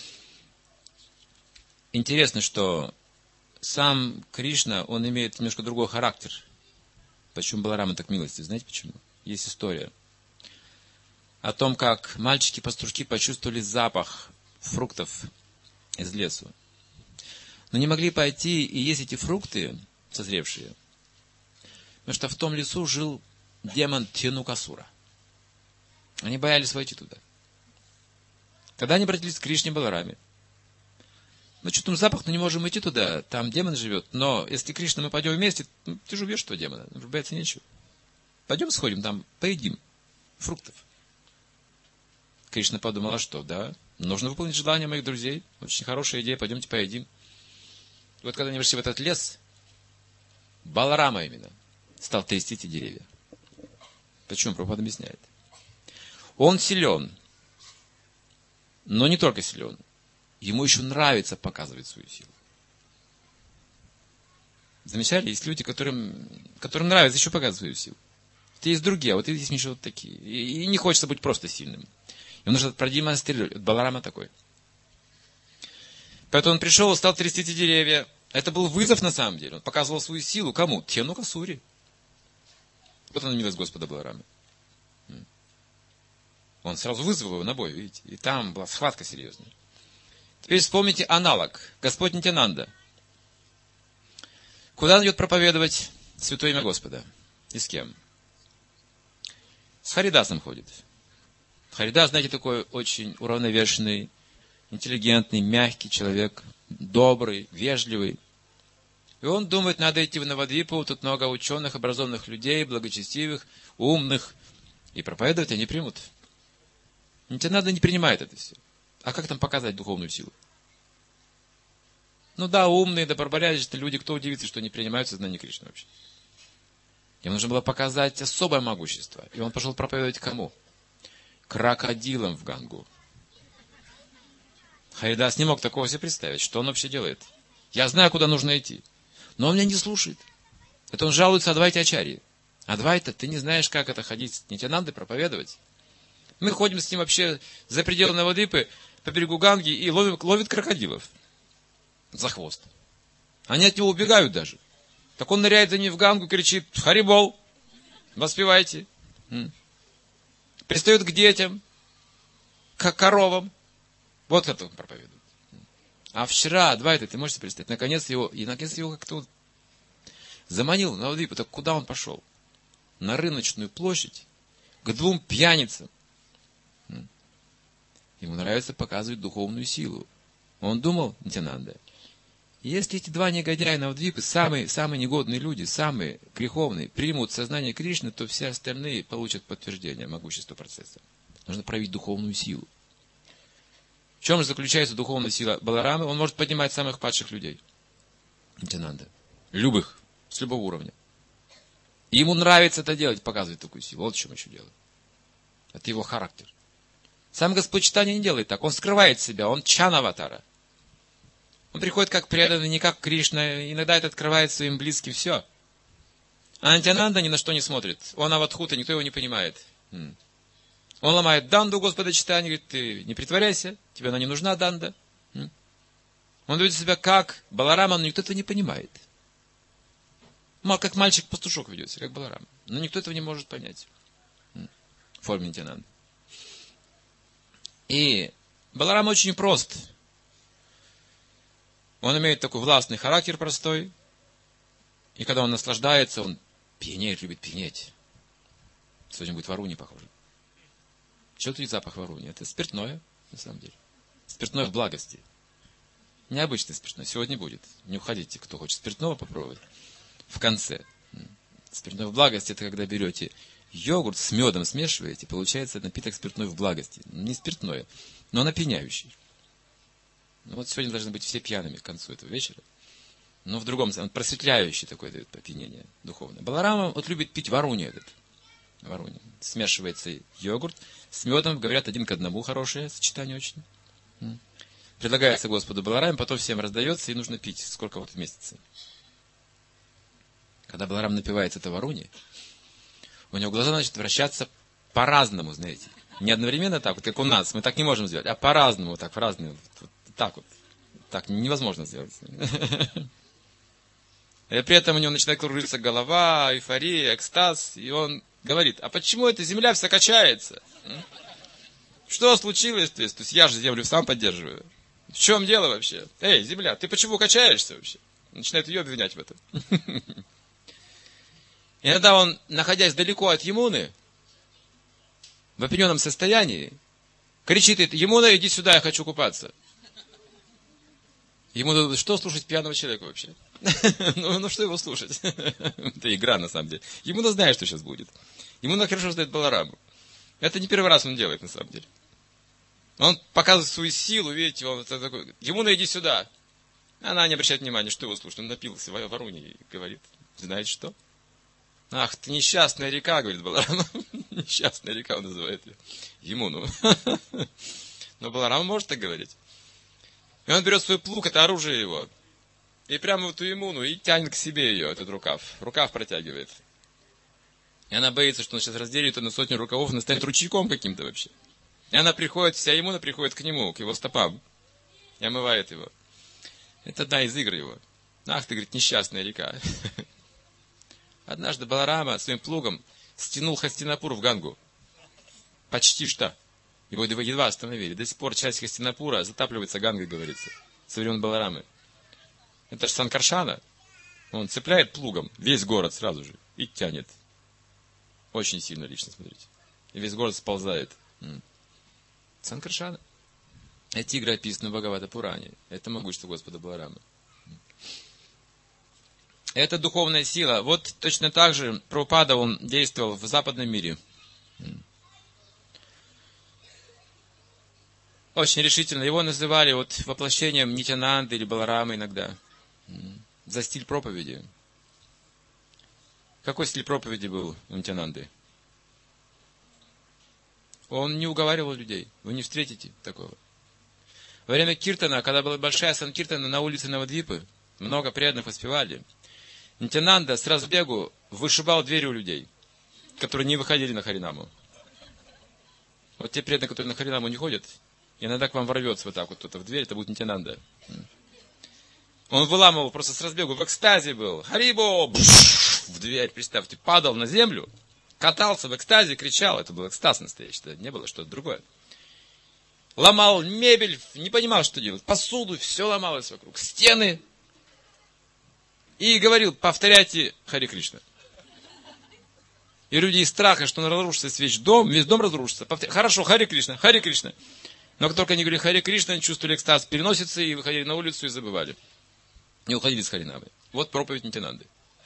Интересно, что сам Кришна, он имеет немножко другой характер. Почему Баларама так милостив? Знаете почему? Есть история о том, как мальчики-пастушки почувствовали запах фруктов из лесу. Но не могли пойти и есть эти фрукты, созревшие, потому что в том лесу жил демон Тхенукасура. Они боялись войти туда. Тогда они обратились к Кришне Балараме. Мы чувствуем запах, но не можем идти туда, там демон живет. Но если Кришна, мы пойдем вместе, ты же убьешь этого демона, бояться нечего. Пойдем сходим, там поедим фруктов. Кришна подумала, что да, нужно выполнить желание моих друзей. Очень хорошая идея, пойдемте поедим. И вот когда они вошли в этот лес, Баларама именно стал трясти эти деревья. Почему? Прабхупада объясняет. Он силен, но не только силен. Ему еще нравится показывать свою силу. Замечали? Есть люди, которым нравится еще показывать свою силу. Есть другие, а вот есть еще вот такие. И не хочется быть просто сильным. Ему нужно продемонстрировать. Баларама такой. Поэтому он пришел и стал трясти эти деревья. Это был вызов на самом деле. Он показывал свою силу. Кому? Тхенукасуре. Вот она милость Господа Баларамы. Он сразу вызвал его на бой, видите. И там была схватка серьезная. Теперь вспомните аналог. Господь Нитьянанда. Куда он идет проповедовать святое имя Господа? И с кем? С Харидасом ходит. Харидас, знаете, такой очень уравновешенный, интеллигентный, мягкий человек, добрый, вежливый. И он думает, надо идти в Навадвипу, тут много ученых, образованных людей, благочестивых, умных. И проповедовать они примут. Нитьянанда не принимает это все. А как там показать духовную силу? Ну да, умные, доброборядочные люди, кто удивится, что не принимают сознание Кришны вообще. Ему нужно было показать особое могущество. И он пошел проповедовать кому? Крокодилам в Гангу. Харидас не мог такого себе представить, что он вообще делает. Я знаю, куда нужно идти. Но он меня не слушает. Это он жалуется Адвайте Ачарьи. Адвайта, ты не знаешь, как это ходить с Нитьянандой, проповедовать. Мы ходим с ним вообще за пределы Навадвипы, по берегу Ганги и ловит крокодилов за хвост. Они от него убегают даже. Так он ныряет за ними в Гангу, кричит: «Харибол! Воспевайте!» Пристает к детям, к коровам. Вот это он проповедует. А вчера, Адвайта, ты можешь себе представить, наконец его как-то заманил на Навадвипу. Так куда он пошел? На рыночную площадь к двум пьяницам. Ему нравится показывать духовную силу. Он думал, Нитьянанда, если эти два негодяя Навадвипы, самые негодные люди, самые греховные, примут сознание Кришны, то все остальные получат подтверждение могущества процесса. Нужно проявить духовную силу. В чем же заключается духовная сила Баларамы? Он может поднимать самых падших людей. Нитьянанда. Любых, с любого уровня. И ему нравится это делать, показывать такую силу. Вот в чем еще дело. Это его характер. Сам Господь Чайтанья не делает так. Он скрывает себя. Он чан-аватара. Он приходит как преданный, не как Кришна. Иногда это открывает своим близким. Все. А Нитьянанда ни на что не смотрит. Он аватхута, никто его не понимает. Он ломает данду Господа Чайтаньи. Говорит, ты не притворяйся. Тебе она не нужна, данда. Он ведет себя как Баларама, но никто этого не понимает. Как мальчик-пастушок ведет себя, как Баларама. Но никто этого не может понять. В форме Нитьянанды. И Баларам очень прост. Он имеет такой властный характер простой. И когда он наслаждается, он пьянеет, любит пьянеть. Сегодня будет варуни похоже. Что тут запах варуни? Это спиртное, на самом деле. Спиртное в благости. Необычное спиртное. Сегодня будет. Не уходите, кто хочет спиртного попробовать. В конце. Спиртное в благости, это когда берете йогурт с медом смешиваете, получается напиток спиртной в благости. Не спиртное, но он опьяняющий. Ну, вот сегодня должны быть все пьяными к концу этого вечера. Но в другом, он просветляющий такое дает опьянение духовное. Баларам вот любит пить варуни этот. Варуни. Смешивается йогурт с медом, говорят, 1 к 1, хорошее сочетание очень. Предлагается Господу Баларам, потом всем раздается, и нужно пить, сколько вот вместится. Когда Баларам напивает это варуни, у него глаза начнут вращаться по-разному, знаете. Не одновременно так, вот как у нас, мы так не можем сделать, а по-разному, вот так, по-разному, вот так вот. Так невозможно сделать. И при этом у него начинает кружиться голова, эйфория, экстаз, и он говорит, а почему эта земля вся качается? Что случилось? То есть я же землю сам поддерживаю. В чем дело вообще? Эй, земля, ты почему качаешься вообще? Начинает ее обвинять в этом. Иногда он, находясь далеко от Ямуны, в опьяненном состоянии, кричит, Ямуна, иди сюда, я хочу купаться. Ему что слушать пьяного человека вообще? Ну, что его слушать? Это игра, на самом деле. Ему знает, что сейчас будет. Ему хорошо знает Балараму. Это не первый раз он делает, на самом деле. Он показывает свою силу, видите, он такой, Ямуна, иди сюда. Она не обращает внимания, что его слушает. Он напился в варуни и говорит, знаете что? Ах, ты несчастная река, говорит Баларам. Несчастная река, он называет ее. Ямуну. Но Баларам может так говорить. И он берет свой плуг, это оружие его, и прямо в эту Ямуну, и тянет к себе ее, этот рукав. Рукав протягивает. И она боится, что он сейчас разделит на 100 рукавов, она станет ручейком каким-то вообще. И она приходит, вся Ямуна приходит к нему, к его стопам, и омывает его. Это одна из игр его. Ах ты, говорит, несчастная река. Однажды Баларама своим плугом стянул Хастинапур в Гангу. Почти что. Его едва остановили. До сих пор часть Хастинапура затапливается Гангой, говорится. Со времен Баларамы. Это же Санкаршана. Он цепляет плугом весь город сразу же и тянет. Очень сильно лично, смотрите. И весь город сползает. Санкаршана. Эти игры описаны в Бхагавата-пуране. Это могущество Господа Баларама. Это духовная сила. Вот точно так же Прабхупада, он действовал в западном мире. Очень решительно. Его называли вот воплощением Нитянанды или Баларама иногда. За стиль проповеди. Какой стиль проповеди был у Нитянанды? Он не уговаривал людей. Вы не встретите такого. Во время киртана, когда была большая санкиртана на улице Навадвипы, много преданных воспевали, Нитянанда с разбегу вышибал двери у людей, которые не выходили на Харинаму. Вот те преданные, которые на Харинаму не ходят, иногда к вам ворвется вот так вот кто-то в дверь, это будет Нитянанда. Он выламывал просто с разбегу, в экстазе был. Харибо! В дверь, представьте, падал на землю, катался в экстазе, кричал. Это был экстаз настоящий, это не было что-то другое. Ломал мебель, не понимал, что делать. Посуду, все ломалось вокруг. Стены. И говорил, повторяйте Харе Кришна. И люди из страха, что разрушится весь дом разрушится. Хорошо, Харе Кришна, Харе Кришна. Но как только они говорили Харе Кришна, они чувствовали экстаз, переносится и выходили на улицу и забывали. Не уходили с Харинамы. Вот проповедь Нитянанды.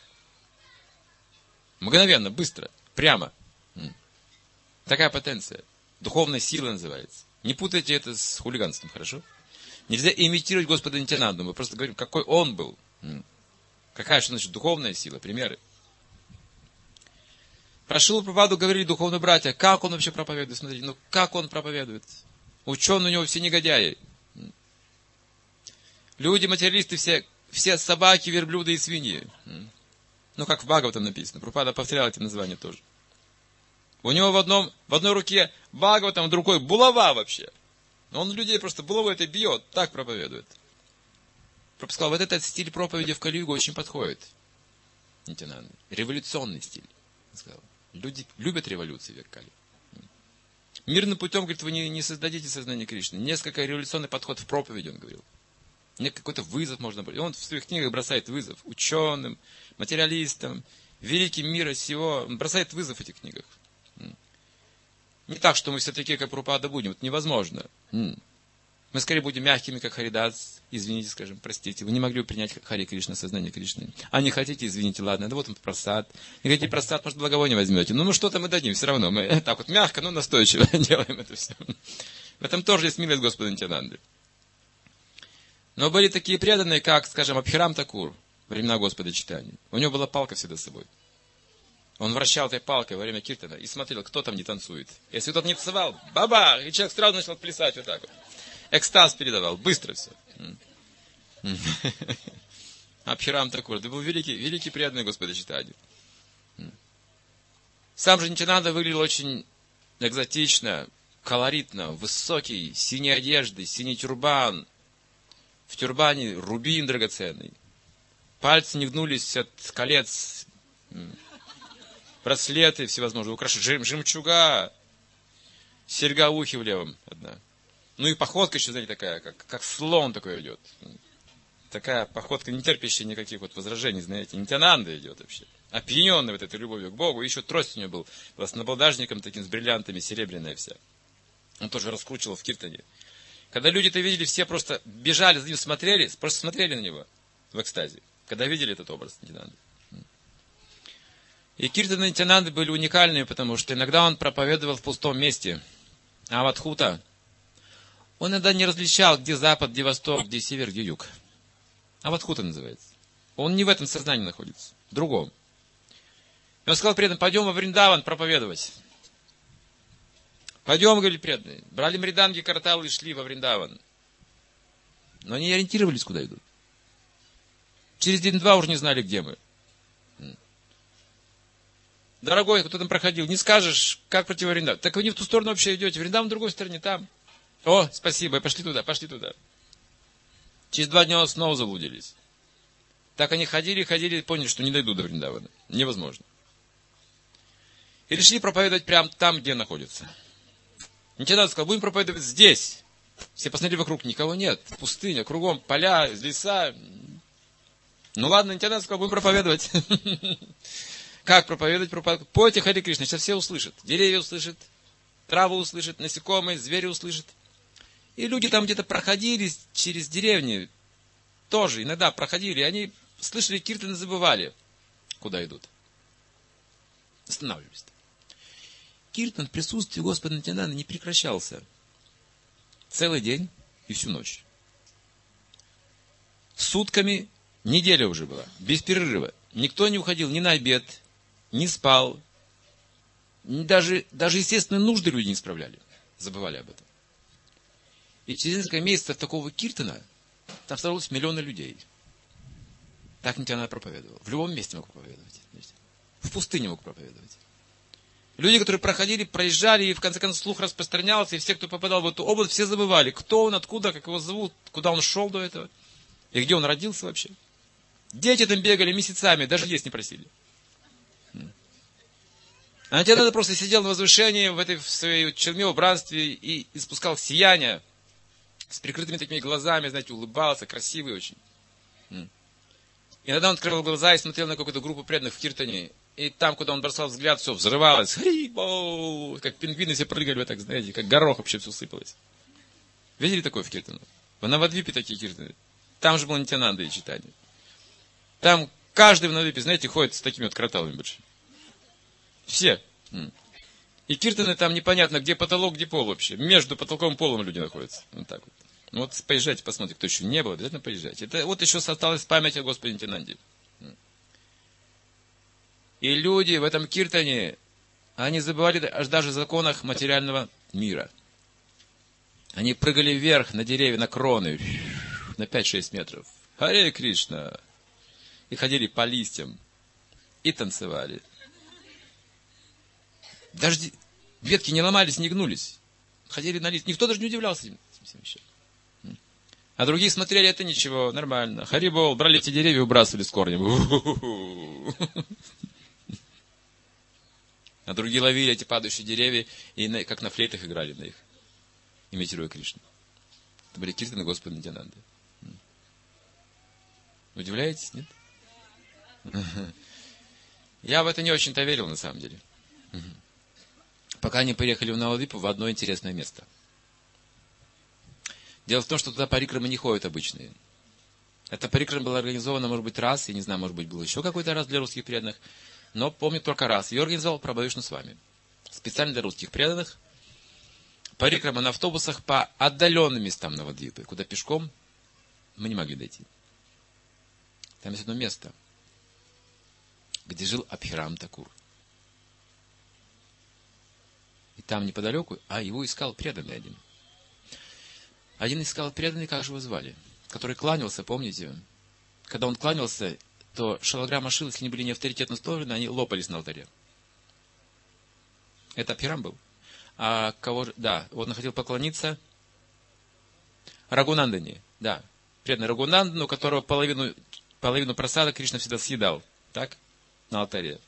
Мгновенно, быстро, прямо. Такая потенция. Духовная сила называется. Не путайте это с хулиганством, хорошо? Нельзя имитировать Господа Нитянанду. Мы просто говорим, какой он был. Какая, что значит духовная сила? Примеры. Про Шрилу Прабхупаду говорили духовные братья. Как он вообще проповедует? Смотрите, как он проповедует? Ученые у него все негодяи. Люди, материалисты, все собаки, верблюды и свиньи. Как в Бхагаватам написано. Прабхупада повторял эти названия тоже. У него в одной руке Бхагаватам, в другой булава вообще. Он людей просто булавой это бьет, так проповедует. Прабхупада сказал, вот этот стиль проповеди в Кали-югу очень подходит. Революционный стиль. Сказал. Люди любят революции в век Кали. Мирным путем, говорит, вы не создадите сознание Кришны. Несколько революционный подход в проповеди, он говорил. Мне какой-то вызов можно было. И он в своих книгах бросает вызов ученым, материалистам, великим мира сего. Он бросает вызов в этих книгах. Не так, что мы все такие, как Прабхупада, будем. Это невозможно. Мы скорее будем мягкими, как Харидас. Извините, скажем, простите. Вы не могли бы принять Хари Кришна, сознание Кришны. А не хотите, извините, ладно. Да вот он просад. Не хотите просад, может, благовоние возьмете. Ну, что-то мы дадим, все равно. Мы так вот мягко, но настойчиво делаем это все. В этом тоже есть милость Господа Нитьянанды. Но были такие преданные, как, скажем, Абхирам Такур, во времена Господа Чайтаньи. У него была палка всегда с собой. Он вращал этой палкой во время киртана и смотрел, кто там не танцует. Если тот не танцевал, баба! И человек сразу начал плясать вот так вот. Экстаз передавал, быстро все. Абхирам Такур, это был великий преданный Господа Чайтаньи. Сам же Нитьянанда выглядел очень экзотично, колоритно, высокий, синей одежды, синий тюрбан. В тюрбане рубин драгоценный. Пальцы не гнулись от колец. Браслеты всевозможные, украшения. Жемчуга. Серьга в ухе в левом одна. Ну и походка еще, знаете, такая, как слон такой идет. Такая походка, не терпящая никаких вот возражений, знаете. Нитьянанда идет вообще. Опьяненный вот этой любовью к Богу. Еще трость у него был. С набалдажником таким, с бриллиантами, серебряная вся. Он тоже раскручивал в киртане. Когда люди это видели, все просто бежали за ним, смотрели, просто смотрели на него в экстазе, когда видели этот образ Нитьянанды. И киртаны Нитьянанды были уникальные, потому что иногда он проповедовал в пустом месте. Авадхута. Он иногда не различал, где запад, где восток, где север, где юг. Авадхута называется. Он не в этом сознании находится, в другом. И он сказал преданным, пойдем во Вриндаван проповедовать. Пойдем, говорили преданные. Брали мриданги, карталы и шли во Вриндаван. Но они ориентировались, куда идут. Через день-два уже не знали, где мы. Дорогой, кто там проходил, не скажешь, как против Вриндавана. Так вы не в ту сторону вообще идете. Вриндаван в другой стороне, там. О, спасибо, пошли туда, пошли туда. Через 2 дня снова заблудились. Так они ходили, поняли, что не дойдут до Вриндавана. Невозможно. И решили проповедовать прямо там, где находится. Нитьянанда сказал, будем проповедовать здесь. Все посмотрели вокруг, никого нет. Пустыня, кругом поля, леса. Ну ладно, Нитьянанда сказал, будем проповедовать. Как проповедовать? Пойте Хари Кришна, сейчас все услышат. Деревья услышат, травы услышат, насекомые, звери услышат. И люди там где-то проходили через деревни. Тоже иногда проходили. И они слышали киртан и забывали, куда идут. Останавливались. Киртан в присутствии Господа Нитьянанды не прекращался. Целый день и всю ночь. Сутками неделя уже была, без перерыва. Никто не уходил ни на обед, не спал. Даже естественные нужды люди не справляли. Забывали об этом. И через несколько месяцев такого киртана там собралось миллионы людей. Так Нитьянанда проповедовал. В любом месте мог проповедовать. В пустыне мог проповедовать. Люди, которые проходили, проезжали, и в конце концов слух распространялся, и все, кто попадал в эту область, все забывали, кто он, откуда, как его зовут, куда он шел до этого, и где он родился вообще. Дети там бегали месяцами, даже есть не просили. А Нитьянанда просто сидел на возвышении в своей челме, убранстве, и испускал сияние, с прикрытыми такими глазами, знаете, улыбался, красивый очень. Иногда он открывал глаза и смотрел на какую-то группу преданных в киртане, и там, куда он бросал взгляд, все взрывалось. Хари-боу! Как пингвины все прыгали, так, знаете, как горох вообще все сыпалось. Видели такое в киртане? В Навадвипе такие киртаны. Там же был Нитьянанда и Чайтанья. Там каждый в Навадвипе, знаете, ходит с такими вот карталами большими. Все. И киртаны там непонятно, где потолок, где пол вообще. Между потолком и полом люди находятся. Вот так вот. Ну вот поезжайте, посмотрите, кто еще не был, обязательно поезжайте. Это вот еще осталась память о Господе Нитьянанде. И люди в этом киртане, они забывали аж даже о законах материального мира. Они прыгали вверх на деревья, на кроны, на 5-6 метров. Харе Кришна! И ходили по листьям. И танцевали. Даже ветки не ломались, не гнулись. Ходили на лист. Никто даже не удивлялся этим вещам. А другие смотрели, это ничего, нормально. Харибол, брали эти деревья и выбрасывали с корнем. А другие ловили эти падающие деревья и как на флейтах играли на их, имитируя Кришну. Это были киртаны Господа Нитьянанды. Удивляетесь, нет? Я в это не очень-то верил, на самом деле. Пока они приехали в Навадвипу в одно интересное место. Дело в том, что туда парикрамы не ходят обычные. Эта парикрама была организована, может быть, раз, я не знаю, может быть, был еще какой-то раз для русских преданных, но помню только раз. Ее организовал Прабхавишну с вами. Специально для русских преданных. Парикрама на автобусах по отдаленным местам Навадвипы, куда пешком мы не могли дойти. Там есть одно место, где жил Абхирам Такур. И там неподалеку, его искал преданный один. Один искал преданный, как же его звали? Который кланялся, помните? Когда он кланялся, то шалаграма шил, если они были не авторитетно настроены, они лопались на алтаре. Это Абхирам был. А кого же? Да, он хотел поклониться Рагунандане. Да, преданный Рагунандану, у которого половину просада Кришна всегда съедал. Так? На алтаре.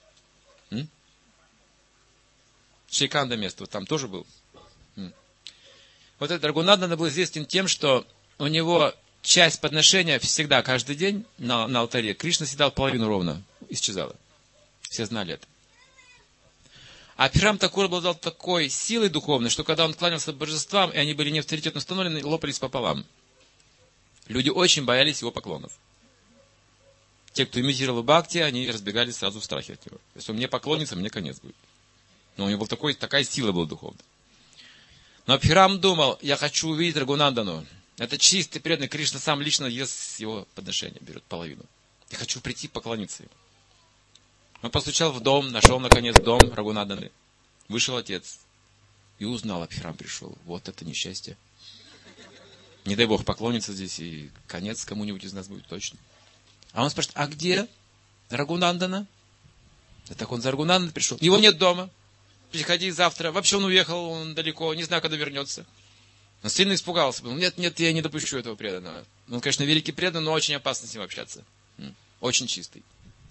Шейканда место, вот там тоже был. Вот этот Рагунандана был известен тем, что у него часть подношения всегда, каждый день на алтаре Кришна съедал половину ровно, исчезала. Все знали это. А Абхирам Такур обладал такой силой духовной, что когда он кланялся божествам, и они были не авторитетно установлены, лопались пополам. Люди очень боялись его поклонов. Те, кто имитировал бхакти, они разбегались сразу в страхе от него. Если он мне поклонится, мне конец будет. Но у него такая сила была духовная. Но Абхирам думал, я хочу увидеть Рагунандану. Это чистый преданный, Кришна сам лично ест его подношение, берет половину. Я хочу прийти поклониться ему. Он постучал в дом, нашел наконец дом Рагунанданы. Вышел отец. И узнал, Абхирам пришел. Вот это несчастье. Не дай Бог поклониться здесь, и конец кому-нибудь из нас будет точно. А он спрашивает, а где Рагунандана? Да так он за Рагунанданой пришел. Его нет дома. Приходи завтра. Вообще он уехал, он далеко, не знаю, когда вернется. Он сильно испугался. Нет, я не допущу этого преданного. Он, конечно, великий преданный, но очень опасно с ним общаться. Очень чистый.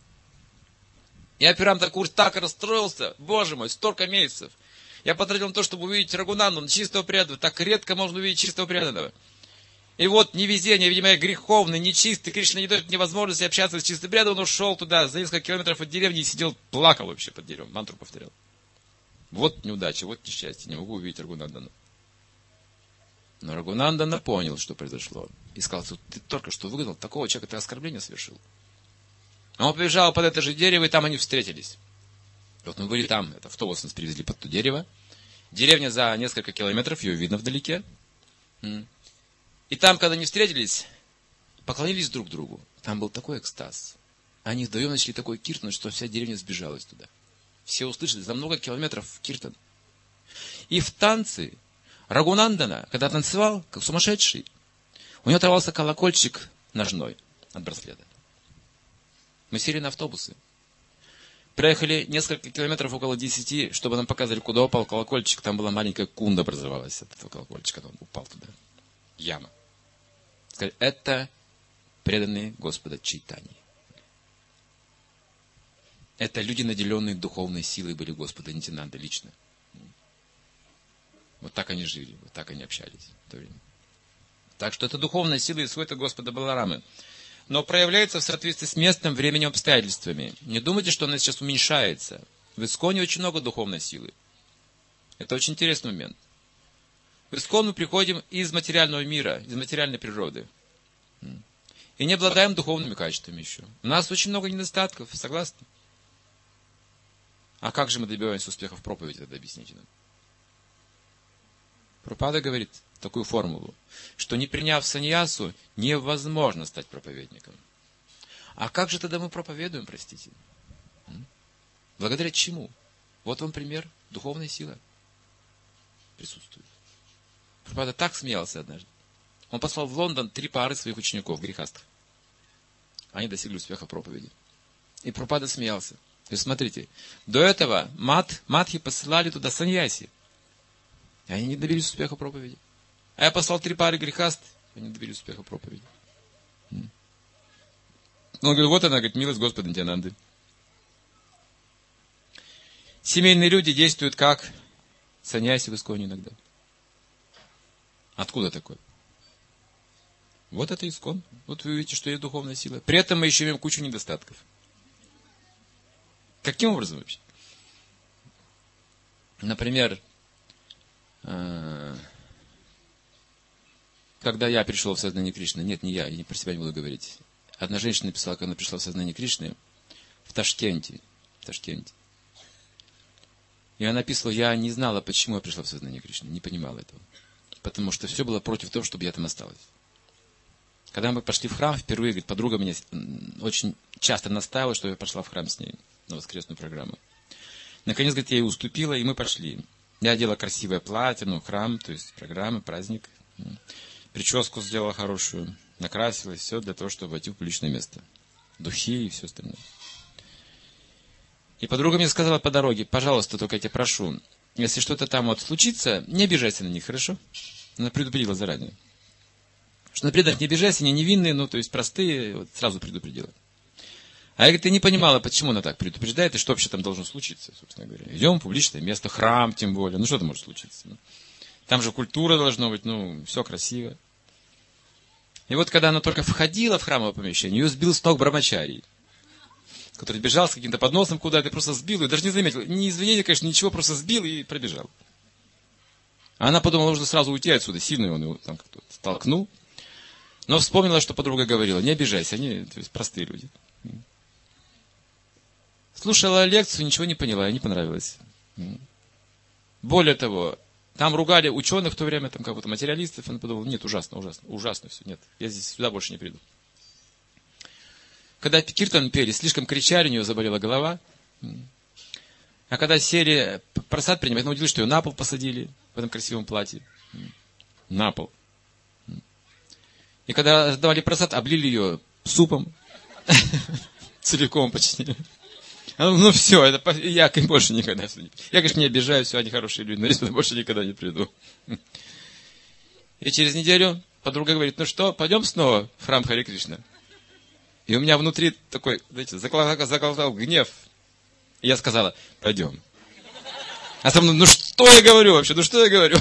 И Абхирам Такур так расстроился. Боже мой, столько месяцев. Я потратил на то, чтобы увидеть Рагунандану, чистого преданного. Так редко можно увидеть чистого преданного. И вот невезение, видимо, я греховный, нечистый. Кришна не дает мне возможности общаться с чистым преданным. Он ушел туда, за несколько километров от деревни, и сидел, плакал вообще под деревом. Мантру повторял. Вот неудача, вот несчастье. Не могу увидеть Рагунандану. Но Рагунандана понял, что произошло. И сказал, ты только что выгнал такого человека, ты оскорбление совершил. Он побежал под это же дерево, и там они встретились. И вот мы были там, это автобус нас привезли под то дерево. Деревня за несколько километров, ее видно вдалеке. И там, когда они встретились, поклонились друг другу. Там был такой экстаз. Они вдвоем начали такой киртан, что вся деревня сбежалась туда. Все услышали за много километров киртан. И в танце Рагунандана, когда танцевал, как сумасшедший, у него оторвался колокольчик ножной от браслета. Мы сели на автобусы. Проехали несколько километров, около 10, чтобы нам показали, куда упал колокольчик. Там была маленькая кунда образовалась от этого колокольчика, когда он упал туда. Яма. Сказали, это преданные Господа Чайтаньи. Это люди, наделенные духовной силой, были Господа Нитьянанды лично. Вот так они жили, вот так они общались в то время. Так что это духовная сила исходит от Господа Баларамы. Но проявляется в соответствии с местом, временем, обстоятельствами. Не думайте, что она сейчас уменьшается. В Исконе очень много духовной силы. Это очень интересный момент. В Искон мы приходим из материального мира, из материальной природы. И не обладаем духовными качествами еще. У нас очень много недостатков, согласны? А как же мы добиваемся успеха в проповеди, тогда объясните нам. Прабхупада говорит такую формулу, что не приняв саньясу, невозможно стать проповедником. А как же тогда мы проповедуем, простите? Благодаря чему? Вот вам пример, духовная сила присутствует. Прабхупада так смеялся однажды. Он послал в Лондон 3 пары своих учеников, грехастов. Они достигли успеха в проповеди. И Прабхупада смеялся. То есть, смотрите, до этого матхи посылали туда саньяси. И они не добились успеха в проповеди. А я послал 3 пары грехастов, они не добились успеха в проповеди. Он говорит, вот она, говорит, милость Господа Нитьянанды. семейные люди действуют как саньяси в Исконе иногда. Откуда такое? Вот это Искон. Вот вы видите, что есть духовная сила. При этом мы еще имеем кучу недостатков. Каким образом вообще? Например, когда я пришел в сознание Кришны, нет, не я про себя не буду говорить. Одна женщина написала, когда она пришла в сознание Кришны в Ташкенте. И она написала, я не знала, почему я пришла в сознание Кришны, не понимала этого. Потому что все было против того, чтобы я там осталась. Когда мы пошли в храм, впервые, говорит, подруга меня очень часто настаивала, что я пошла в храм с ней на воскресную программу. Наконец, говорит, я ей уступила, и мы пошли. Я одела красивое платье, храм, то есть программа, праздник. Прическу сделала хорошую, накрасилась, все для того, чтобы войти в публичное место. Духи и все остальное. И подруга мне сказала по дороге, пожалуйста, только я тебя прошу, если что-то там вот случится, не обижайся на них, хорошо? Она предупредила заранее. Что на преданных не обижайся, они невинные, то есть простые, вот сразу предупредила. А я, говорит, ты не понимала, почему она так предупреждает, и что вообще там должно случиться, собственно говоря. Идем в публичное место, храм тем более, что там может случиться? Там же культура должна быть, все красиво. И вот когда она только входила в храмовое помещение, ее сбил с ног брамачарий, который бежал с каким-то подносом куда-то, просто сбил, и даже не заметил. Не извинения, конечно, ничего, просто сбил и пробежал. А она подумала, нужно сразу уйти отсюда, сильно он его там как-то столкнул. Но вспомнила, что подруга говорила, не обижайся, они то есть, простые люди. Слушала лекцию, ничего не поняла, ей не понравилось. Более того, там ругали ученых в то время, там кого-то материалистов, она подумала, нет, ужасно все, нет, я здесь сюда больше не приду. Когда киртан пели, слишком кричали, у нее заболела голова. А когда сели просад принимать, она удивилась, что ее на пол посадили в этом красивом платье. На пол. И когда давали просад, облили ее супом. Целиком почти. Все, я больше никогда сюда не приду. Я, конечно, не обижаю, все, они хорошие люди, но я сюда больше никогда не приду. И через неделю подруга говорит, пойдем снова в храм Харе Кришна. И у меня внутри такой, знаете, заколотал гнев. И я сказала, пойдем. А со мной, что я говорю вообще, что я говорю?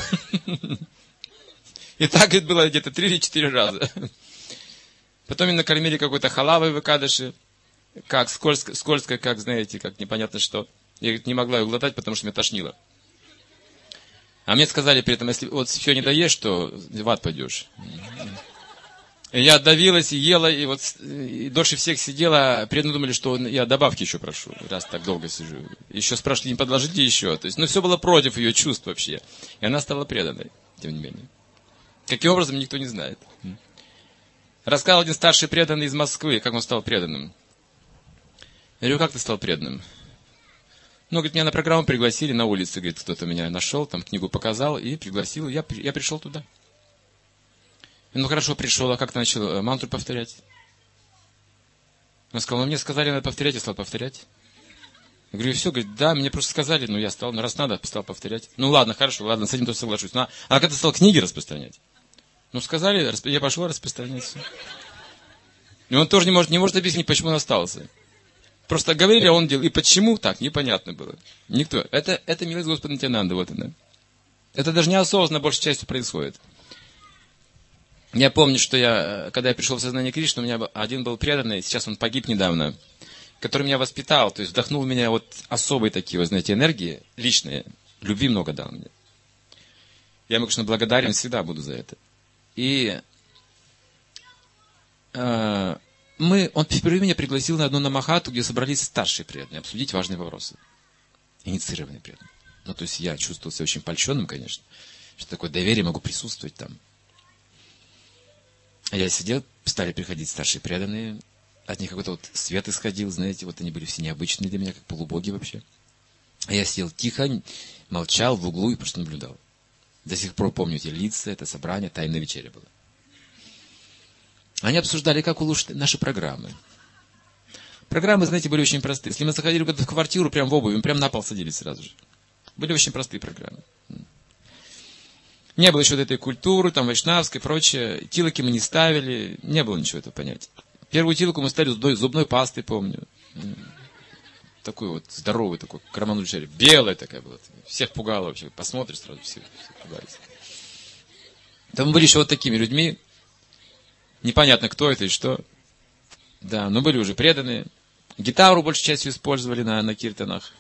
И так это было где-то 3 или 4 раза. Потом меня накормили какой-то халавой в Экадыши. Как скользко, как, знаете, как непонятно что. Я не могла ее глотать, потому что меня тошнило. А мне сказали при этом, если вот все не доешь, то в ад пойдешь. И я давилась и ела, и дольше всех сидела, преданные думали, что я добавки еще прошу, раз так долго сижу. Еще спрашивали, не подложите еще. То есть, все было против ее чувств вообще. И она стала преданной, тем не менее. Каким образом, никто не знает. Рассказал один старший преданный из Москвы, как он стал преданным. Я говорю, как ты стал преданным? Говорит, меня на программу пригласили на улице, говорит, кто-то меня нашел, там книгу показал и пригласил, я пришел туда. Хорошо, пришел, а как ты начал мантру повторять? Он сказал, мне сказали, надо повторять, я стал повторять. Я говорю, все, говорит, да, мне просто сказали, я стал, раз надо, стал повторять. Ладно, хорошо, ладно, с этим тоже соглашусь. А когда ты стал книги распространять? Сказали, я пошел распространять все. И он тоже не может объяснить, почему он остался. Просто говорили, а он делал. И почему так, непонятно было. Никто. Это милость Господа Нитьянанды, вот она. Это даже неосознанно большей частью происходит. Я помню, что когда я пришел в сознание Кришны, у меня один был преданный, сейчас он погиб недавно, который меня воспитал, то есть вдохнул в меня вот особые такие, вы знаете, энергии, личные, любви много дал мне. Я ему, конечно, благодарен, всегда буду за это. И он впервые меня пригласил на одну намахату, где собрались старшие преданные, обсудить важные вопросы. Инициированные преданные. То есть я чувствовал себя очень польщенным, конечно, что такое доверие, могу присутствовать там. Я сидел, стали приходить старшие преданные, от них какой-то вот свет исходил, знаете, вот они были все необычные для меня, как полубоги вообще. А я сидел тихо, молчал в углу и просто наблюдал. До сих пор помню эти лица, это собрание, тайная вечеря была. Они обсуждали, как улучшить наши программы. Программы, знаете, были очень простые. Если мы заходили в квартиру, прям в обуви, мы прям на пол садились сразу же. Были очень простые программы. Не было еще вот этой культуры, там, вайшнавской и прочее. Тилоки мы не ставили, не было ничего этого понятия. Первую тилоку мы ставили зубной пастой, помню. такой вот здоровый, такой, Рамануджачарья, белая такая была. Всех пугала вообще. Посмотришь сразу, все пугались. Там мы были еще вот такими людьми. Непонятно, кто это и что. Да, но были уже преданные. Гитару большей частью использовали на киртанах.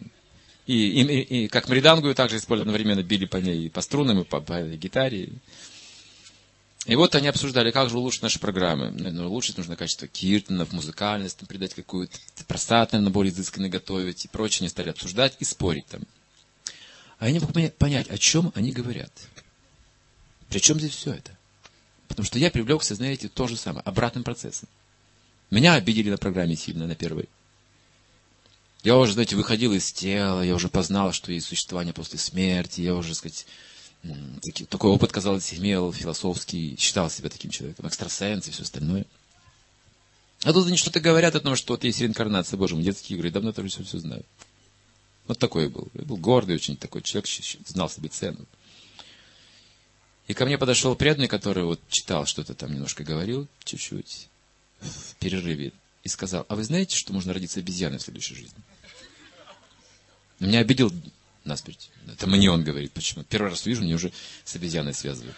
И как мридангу также использовали, одновременно били по ней и по струнам, и по гитаре. И вот они обсуждали, как же улучшить наши программы. Улучшить нужно качество киртанов, музыкальность, там, придать какую-то просад, наверное, более изысканный готовить и прочее. Они стали обсуждать и спорить там. А я не мог понять, о чем они говорят. При чем здесь все это? Потому что я привлекся, знаете, то же самое, обратным процессом. Меня обидели на программе сильно, на первой. Я уже, знаете, выходил из тела, я уже познал, что есть существование после смерти, я уже, так сказать, такой опыт, казалось, имел философский, считал себя таким человеком, экстрасенс и все остальное. А тут они что-то говорят о том, что вот есть реинкарнация, боже мой, детские игры, давно тоже все знаю. Вот такой я был. Я был гордый очень такой человек, знал себе цену. И ко мне подошел преданный, который вот читал, что-то там немножко говорил, чуть-чуть, в перерыве, и сказал, а вы знаете, что можно родиться обезьяной в следующей жизни? Меня обидел насмерть. Это мне он говорит. Почему? Первый раз вижу, мне уже с обезьяной связывает.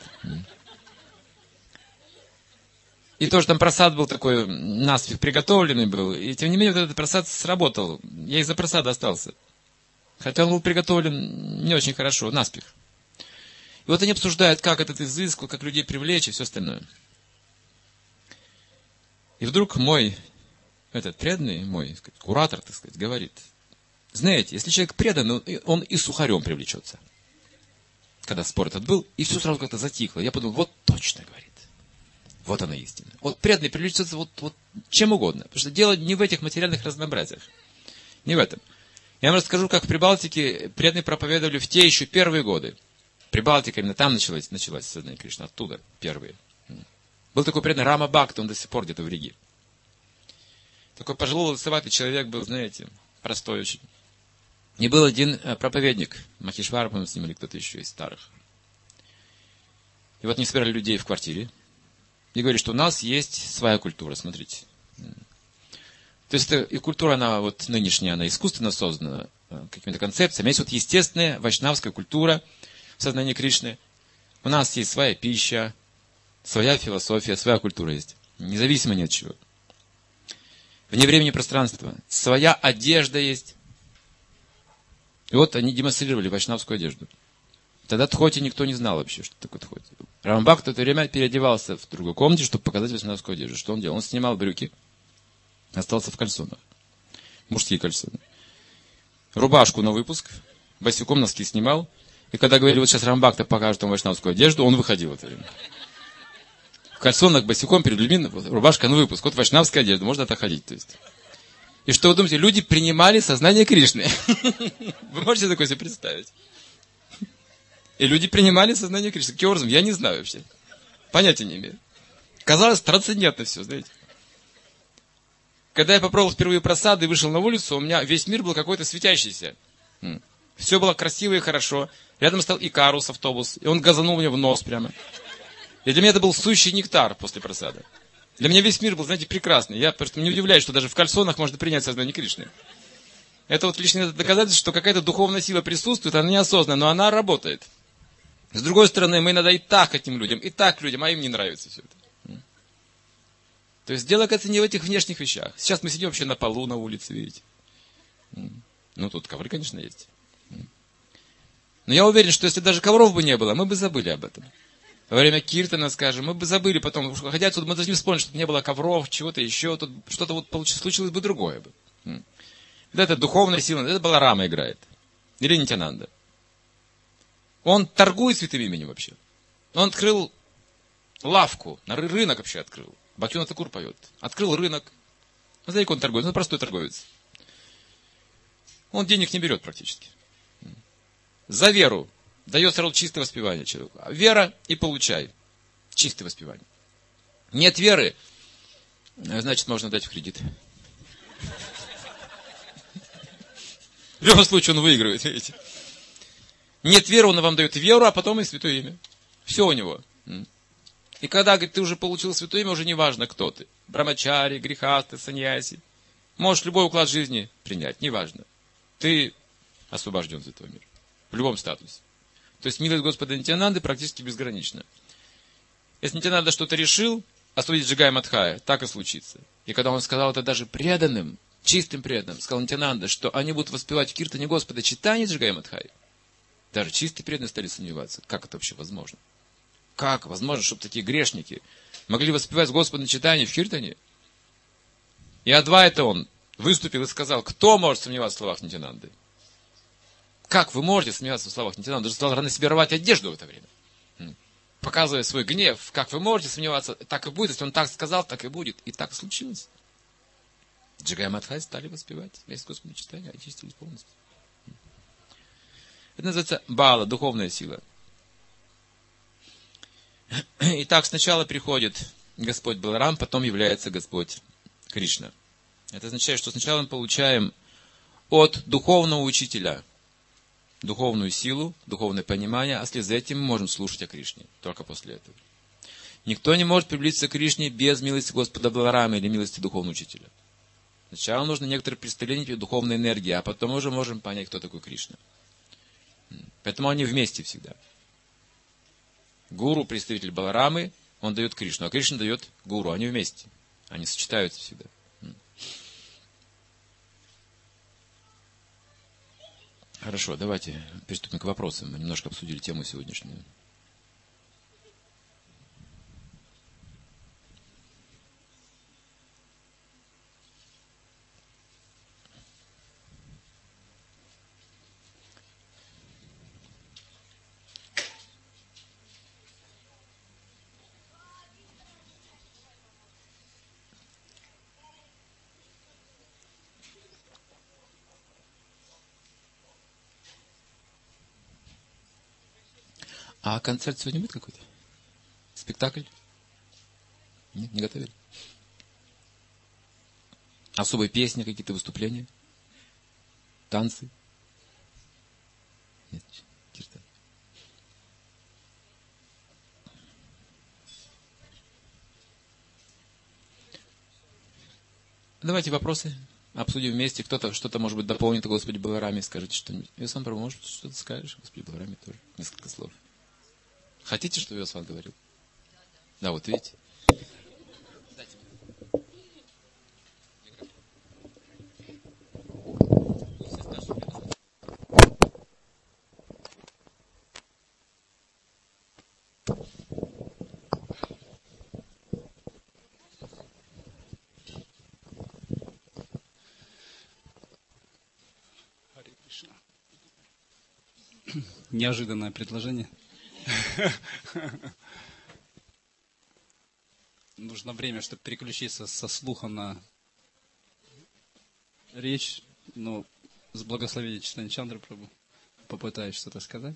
И тоже там просад был такой, наспех приготовленный был. И тем не менее, вот этот просад сработал. Я из-за просада остался. Хотя он был приготовлен не очень хорошо, наспех. И вот они обсуждают, как этот изыск, как людей привлечь и все остальное. И вдруг мой, этот преданный, мой куратор, так сказать, говорит, знаете, если человек предан, он и сухарем привлечется. Когда спор этот был, и все сразу как-то затихло. Я подумал, вот точно, говорит. Вот она истина. Вот преданный привлечется вот чем угодно. Потому что дело не в этих материальных разнообразиях. Не в этом. Я вам расскажу, как в Прибалтике преданные проповедовали в те еще первые годы. Прибалтика, именно там началось сознание Кришны, оттуда первые. Был такой преданный Рама Бхакта, он до сих пор где-то в Риге. Такой пожилой, лысоватый человек был, знаете, простой очень. И был один проповедник, Махешвара, по-моему, с ним или кто-то еще из старых. И вот они собирали людей в квартире. И говорили, что у нас есть своя культура, смотрите. То есть и культура, она вот нынешняя, она искусственно создана какими-то концепциями. Есть вот естественная вайшнавская культура в сознании Кришны. У нас есть своя пища, своя философия, своя культура есть. Независимо ни от чего. Вне времени и пространства. Своя одежда есть. И вот они демонстрировали вайшнавскую одежду. Тогда тхоти никто не знал вообще, что такое тхоти. Рамбак в это время переодевался в другой комнате, чтобы показать вайшнавскую одежду. Что он делал? Он снимал брюки, остался в кальсонах. Мужские кальсоны. Рубашку на выпуск, босиком носки снимал. И когда говорили, вот сейчас Рамбак-то покажет вам вайшнавскую одежду, он выходил в это время. В кальсонах босиком перед людьми, рубашка на выпуск. Вот вайшнавская одежда, можно так ходить. То есть. И что вы думаете, люди принимали сознание Кришны. Вы можете такое себе представить? И люди принимали сознание Кришны. Каким образом? Я не знаю вообще. Понятия не имею. Казалось, трансцендентно все, знаете. Когда я попробовал впервые просады и вышел на улицу, у меня весь мир был какой-то светящийся. Все было красиво и хорошо. Рядом стал Икарус, автобус, и он газанул мне в нос прямо. И для меня это был сущий нектар после просады. Для меня весь мир был, знаете, прекрасный. Я просто не удивляюсь, что даже в кальсонах можно принять сознание Кришны. Это вот лишнее доказательство, что какая-то духовная сила присутствует, она неосознанная, но она работает. С другой стороны, мы иногда и так хотим людям, а им не нравится все это. То есть дело, кажется, не в этих внешних вещах. Сейчас мы сидим вообще на полу на улице, видите. Ну, тут ковры, конечно, есть. Но я уверен, что если даже ковров бы не было, мы бы забыли об этом. Во время киртана, скажем, мы бы забыли потом, хотя отсюда мы должны вспомнить, что не было ковров, чего-то еще, тут что-то вот случилось бы другое бы. Вот это духовная сила, это Баларама играет. Или Нитянанда. Он торгует святым именем вообще. Он открыл лавку, рынок вообще открыл. Бхактивинода Тхакур поет. Открыл рынок. Вы знаете, как он торгует? Он простой торговец. Он денег не берет практически. За веру дает сразу чистое воспевание человеку. Вера и получай. Чистое воспевание. Нет веры, значит, можно дать в кредит. В любом случае он выигрывает, видите. Нет веры, он вам дает веру, а потом и святое имя. Все у него. И когда, говорит, ты уже получил святое имя, уже не важно, кто ты. Брамачари, грехасты, саньяси. Можешь любой уклад жизни принять, неважно. Ты освобожден из этого мира. В любом статусе. То есть милость Господа Нитьянанды практически безгранична. Если Нитьянанда что-то решил, освободить Джагая Мадхая, так и случится. И когда он сказал это даже преданным, чистым преданным, сказал Нитьянанда, что они будут воспевать в киртане Господа читание Джагая Мадхая, даже чистые преданные стали сомневаться, как это вообще возможно. Как возможно, чтобы такие грешники могли воспевать Господа читание в киртане? И Адвайта он выступил и сказал, кто может сомневаться в словах Нитьянанды? Как вы можете сомневаться в словах Нитьянанды? Даже стал на себе рвать одежду в это время. Показывая свой гнев, как вы можете сомневаться, так и будет. Если он так сказал, так и будет. И так случилось. Джагая Мадхай стали воспевать вместе с Господом читания, очистились полностью. Это называется бала, духовная сила. Итак, сначала приходит Господь Баларам, потом является Господь Кришна. Это означает, что сначала мы получаем от духовного учителя духовную силу, духовное понимание, а вслед за этим мы можем слушать о Кришне. Только после этого. Никто не может приблизиться к Кришне без милости Господа Баларама или милости духовного учителя. Сначала нужно некоторое представление духовной энергии, а потом уже можем понять, кто такой Кришна. Поэтому они вместе всегда. Гуру, представитель Баларамы, он дает Кришну, а Кришна дает гуру. Они вместе. Они сочетаются всегда. Хорошо, давайте приступим к вопросам. Мы немножко обсудили тему сегодняшнюю. А концерт сегодня будет какой-то? Спектакль? Нет, не готовили? Особые песни, какие-то выступления? Танцы? Нет, киртан. Давайте вопросы обсудим вместе. Кто-то что-то, может быть, дополнит о Господе Балараме. Скажите что-нибудь. Весван Прабху, может, что-то скажешь о Господе Балараме тоже? Несколько слов. Хотите, чтобы Весван говорил? Да, вот видите. Неожиданное предложение. Нужно время, чтобы переключиться со слуха на речь, но с благословения Чайтаньи Чандры Прабху попытаюсь что-то сказать.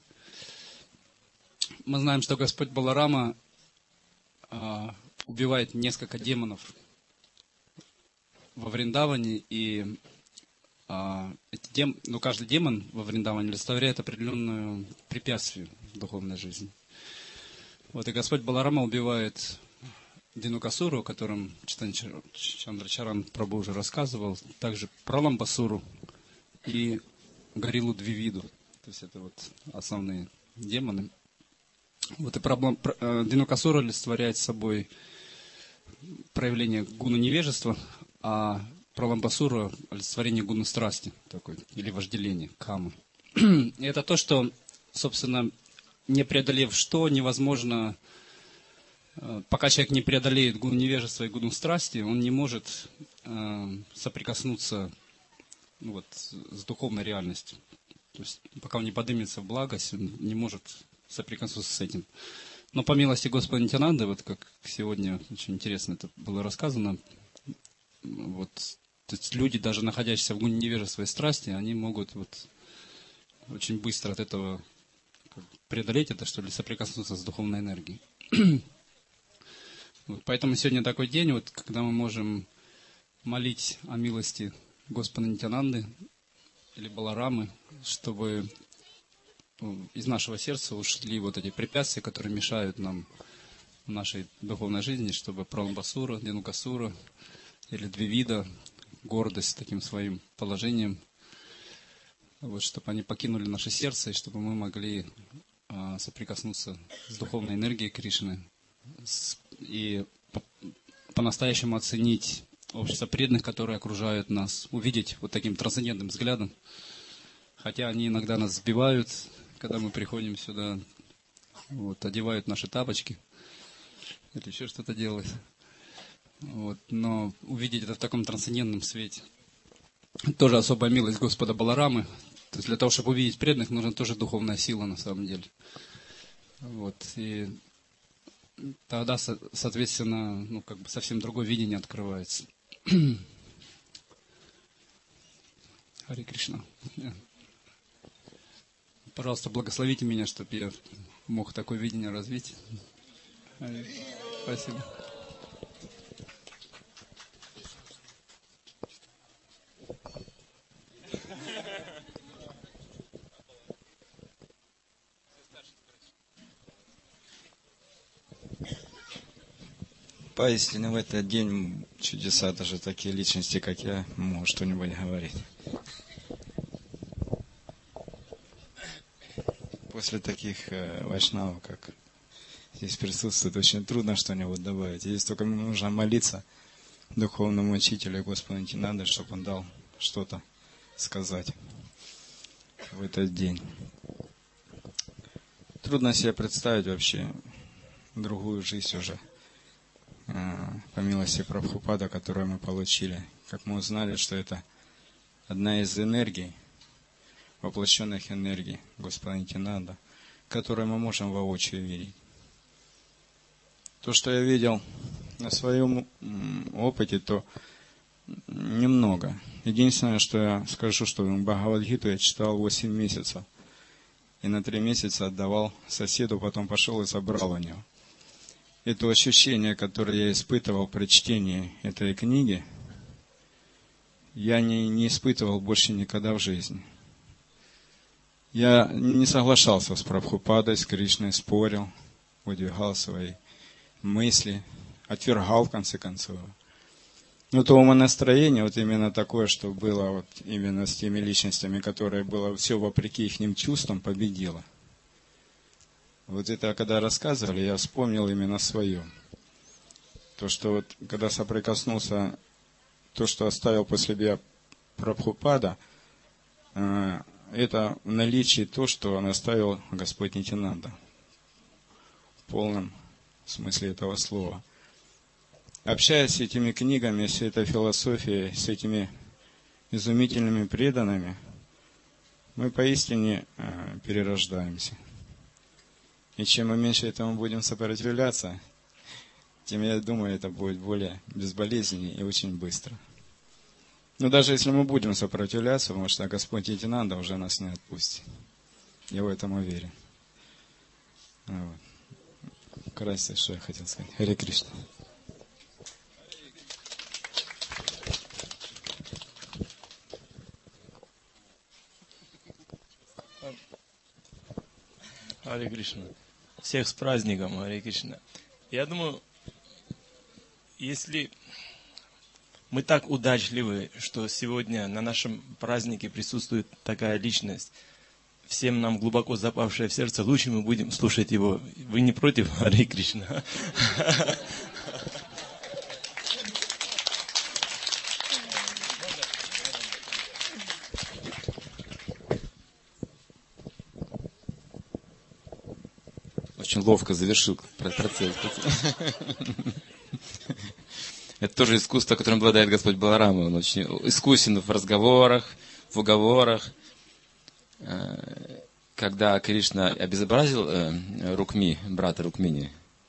Мы знаем, что Господь Баларама убивает несколько демонов во Вриндаване, и каждый демон во Вриндаване олицетворяет определенное препятствие в духовной жизни. Вот и Господь Баларама убивает Динукасуру, о котором Чайтанья Чандрачаран Прабху уже рассказывал, также Праламбасуру и Гориллу Двивиду. То есть это вот основные демоны. Вот и Динукасура олицетворяет собой проявление гуна невежества, а Праламбасура – олицетворение гуна страсти, такой, или вожделения, камы. И это то, что, собственно, не преодолев что, невозможно, пока человек не преодолеет гуну невежества и гуну страсти, он не может соприкоснуться с духовной реальностью. То есть, пока он не поднимется в благость, он не может соприкоснуться с этим. Но по милости Господа Нитьянанды, вот как сегодня очень интересно это было рассказано, то есть люди, даже находящиеся в гуне невежества и страсти, они могут очень быстро от этого преодолеть это, что ли, соприкоснуться с духовной энергией. Поэтому сегодня такой день, когда мы можем молить о милости Господа Нитьянанды или Баларамы, чтобы из нашего сердца ушли эти препятствия, которые мешают нам в нашей духовной жизни, чтобы Праламбасура, Динукасура или Двивида, гордость таким своим положением, вот, чтобы они покинули наше сердце, и чтобы мы могли соприкоснуться с духовной энергией Кришны и по-настоящему оценить общество преданных, которые окружают нас, увидеть вот таким трансцендентным взглядом. Хотя они иногда нас сбивают, когда мы приходим сюда, вот, одевают наши тапочки или еще что-то делают. Вот, но увидеть это в таком трансцендентном свете. Тоже особая милость Господа Баларамы. То есть для того, чтобы увидеть преданных, нужна тоже духовная сила на самом деле. Вот, и тогда, соответственно, ну, как бы совсем другое видение открывается. Харе Кришна. Пожалуйста, благословите меня, чтобы я мог такое видение развить. Спасибо. Поистине в этот день чудеса даже такие личности, как я, могут что-нибудь говорить. После таких вайшнавов, как здесь присутствует, очень трудно что-нибудь добавить. Здесь только нужно молиться духовному учителю Господу Нитянанде, чтобы он дал что-то сказать в этот день. Трудно себе представить вообще другую жизнь уже, по милости Прабхупада, которую мы получили. Как мы узнали, что это одна из энергий, воплощенных энергий Господа Нитянанда, которую мы можем воочию видеть. То, что я видел на своем опыте, то немного. Единственное, что я скажу, что Бхагавад-гиту я читал 8 месяцев. И на 3 месяца отдавал соседу, потом пошел и забрал у него. Это ощущение, которое я испытывал при чтении этой книги, я не испытывал больше никогда в жизни. Я не соглашался с Прабхупадой, с Кришной, спорил, выдвигал свои мысли, отвергал в конце концов. Но то умонастроение, вот именно такое, что было вот именно с теми личностями, которые было все вопреки их чувствам, победило. Вот это, когда рассказывали, я вспомнил именно свое. То, что вот, когда соприкоснулся, то, что оставил после себя Прабхупада, это в наличии то, что он оставил Господь Нитянанда. В полном смысле этого слова. Общаясь с этими книгами, с этой философией, с этими изумительными преданными, мы поистине перерождаемся. И чем мы меньше этому будем сопротивляться, тем, я думаю, это будет более безболезненно и очень быстро. Но даже если мы будем сопротивляться, потому что Господь Нитянанда уже нас не отпустит. Я в этом уверен. Вот. Вкратце, что я хотел сказать. Харе Кришна. Харе Кришна. Всех с праздником, Харе Кришна. Я думаю, если мы так удачливы, что сегодня на нашем празднике присутствует такая личность, всем нам глубоко запавшая в сердце, лучше мы будем слушать его. Вы не против, Харе Кришна? Очень ловко завершил процесс. Это тоже искусство, которым обладает Господь Баларама. Он очень искусен в разговорах, в уговорах. Когда Кришна обезобразил Рукми, брата Рукмини,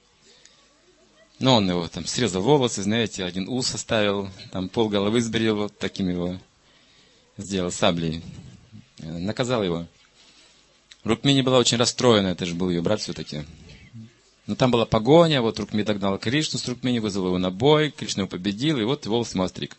но он его там срезал волосы, знаете, один ус оставил, там полголовы сбрил, вот таким его сделал саблей, наказал его. Рукмини была очень расстроена, это же был ее брат все-таки. Но там была погоня, вот Рукми догнал Кришну с Рукмини, вызвал его на бой, Кришна его победил, и вот волосы ему остриг.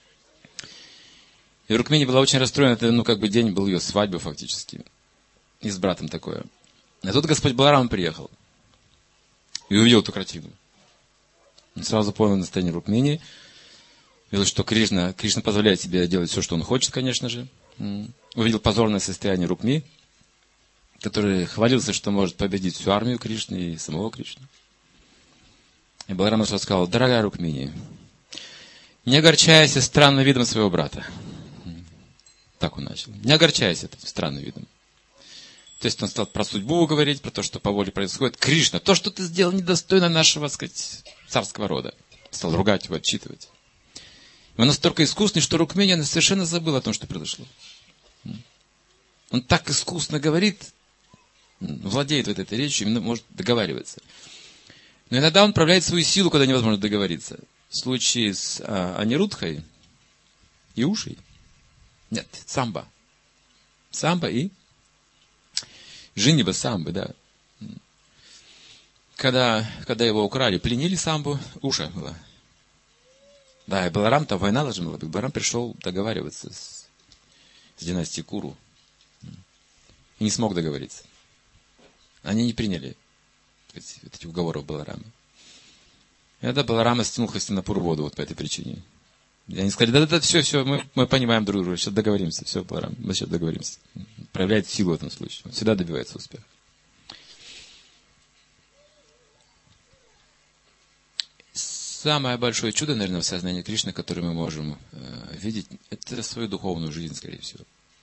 И Рукмини была очень расстроена, это, день был ее свадьбы фактически. И с братом такое. А тут Господь Баларам приехал. И увидел эту картину. Он сразу понял настроение Рукмини. Видел, что Кришна позволяет себе делать все, что он хочет, конечно же. Увидел позорное состояние Рукми, который хвалился, что может победить всю армию Кришны и самого Кришны. И Баларам сказал: дорогая Рукмини, не огорчайся странным видом своего брата. Так он начал. Не огорчайся этим странным видом. То есть он стал про судьбу говорить, про то, что по воле происходит. Кришна, то, что ты сделал, недостойно нашего, так сказать, царского рода. Стал ругать его, отчитывать. Он настолько искусный, что Рукмини совершенно забыл о том, что произошло. Он так искусно говорит, владеет вот этой речью, именно может договариваться. Но иногда он проявляет свою силу, когда невозможно договориться. В случае с Анирудхой и Ушей. Нет, Самба. Самба и Женева Самбы, да. Когда его украли, пленили Самбу, Уша была. Да, и Баларам, там война должна была быть. Баларам пришел договариваться с династией Куру. И не смог договориться. Они не приняли эти уговоров Баларама. И тогда Баларама стянул Хастинапур воду вот по этой причине. И они сказали: да, все, мы понимаем друг друга, сейчас договоримся, все, Баларам, мы сейчас договоримся. Проявляет силу в этом случае. Он всегда добивается успеха. Самое большое чудо, наверное, в сознании Кришны, которое мы можем видеть, это свою духовную жизнь, скорее всего.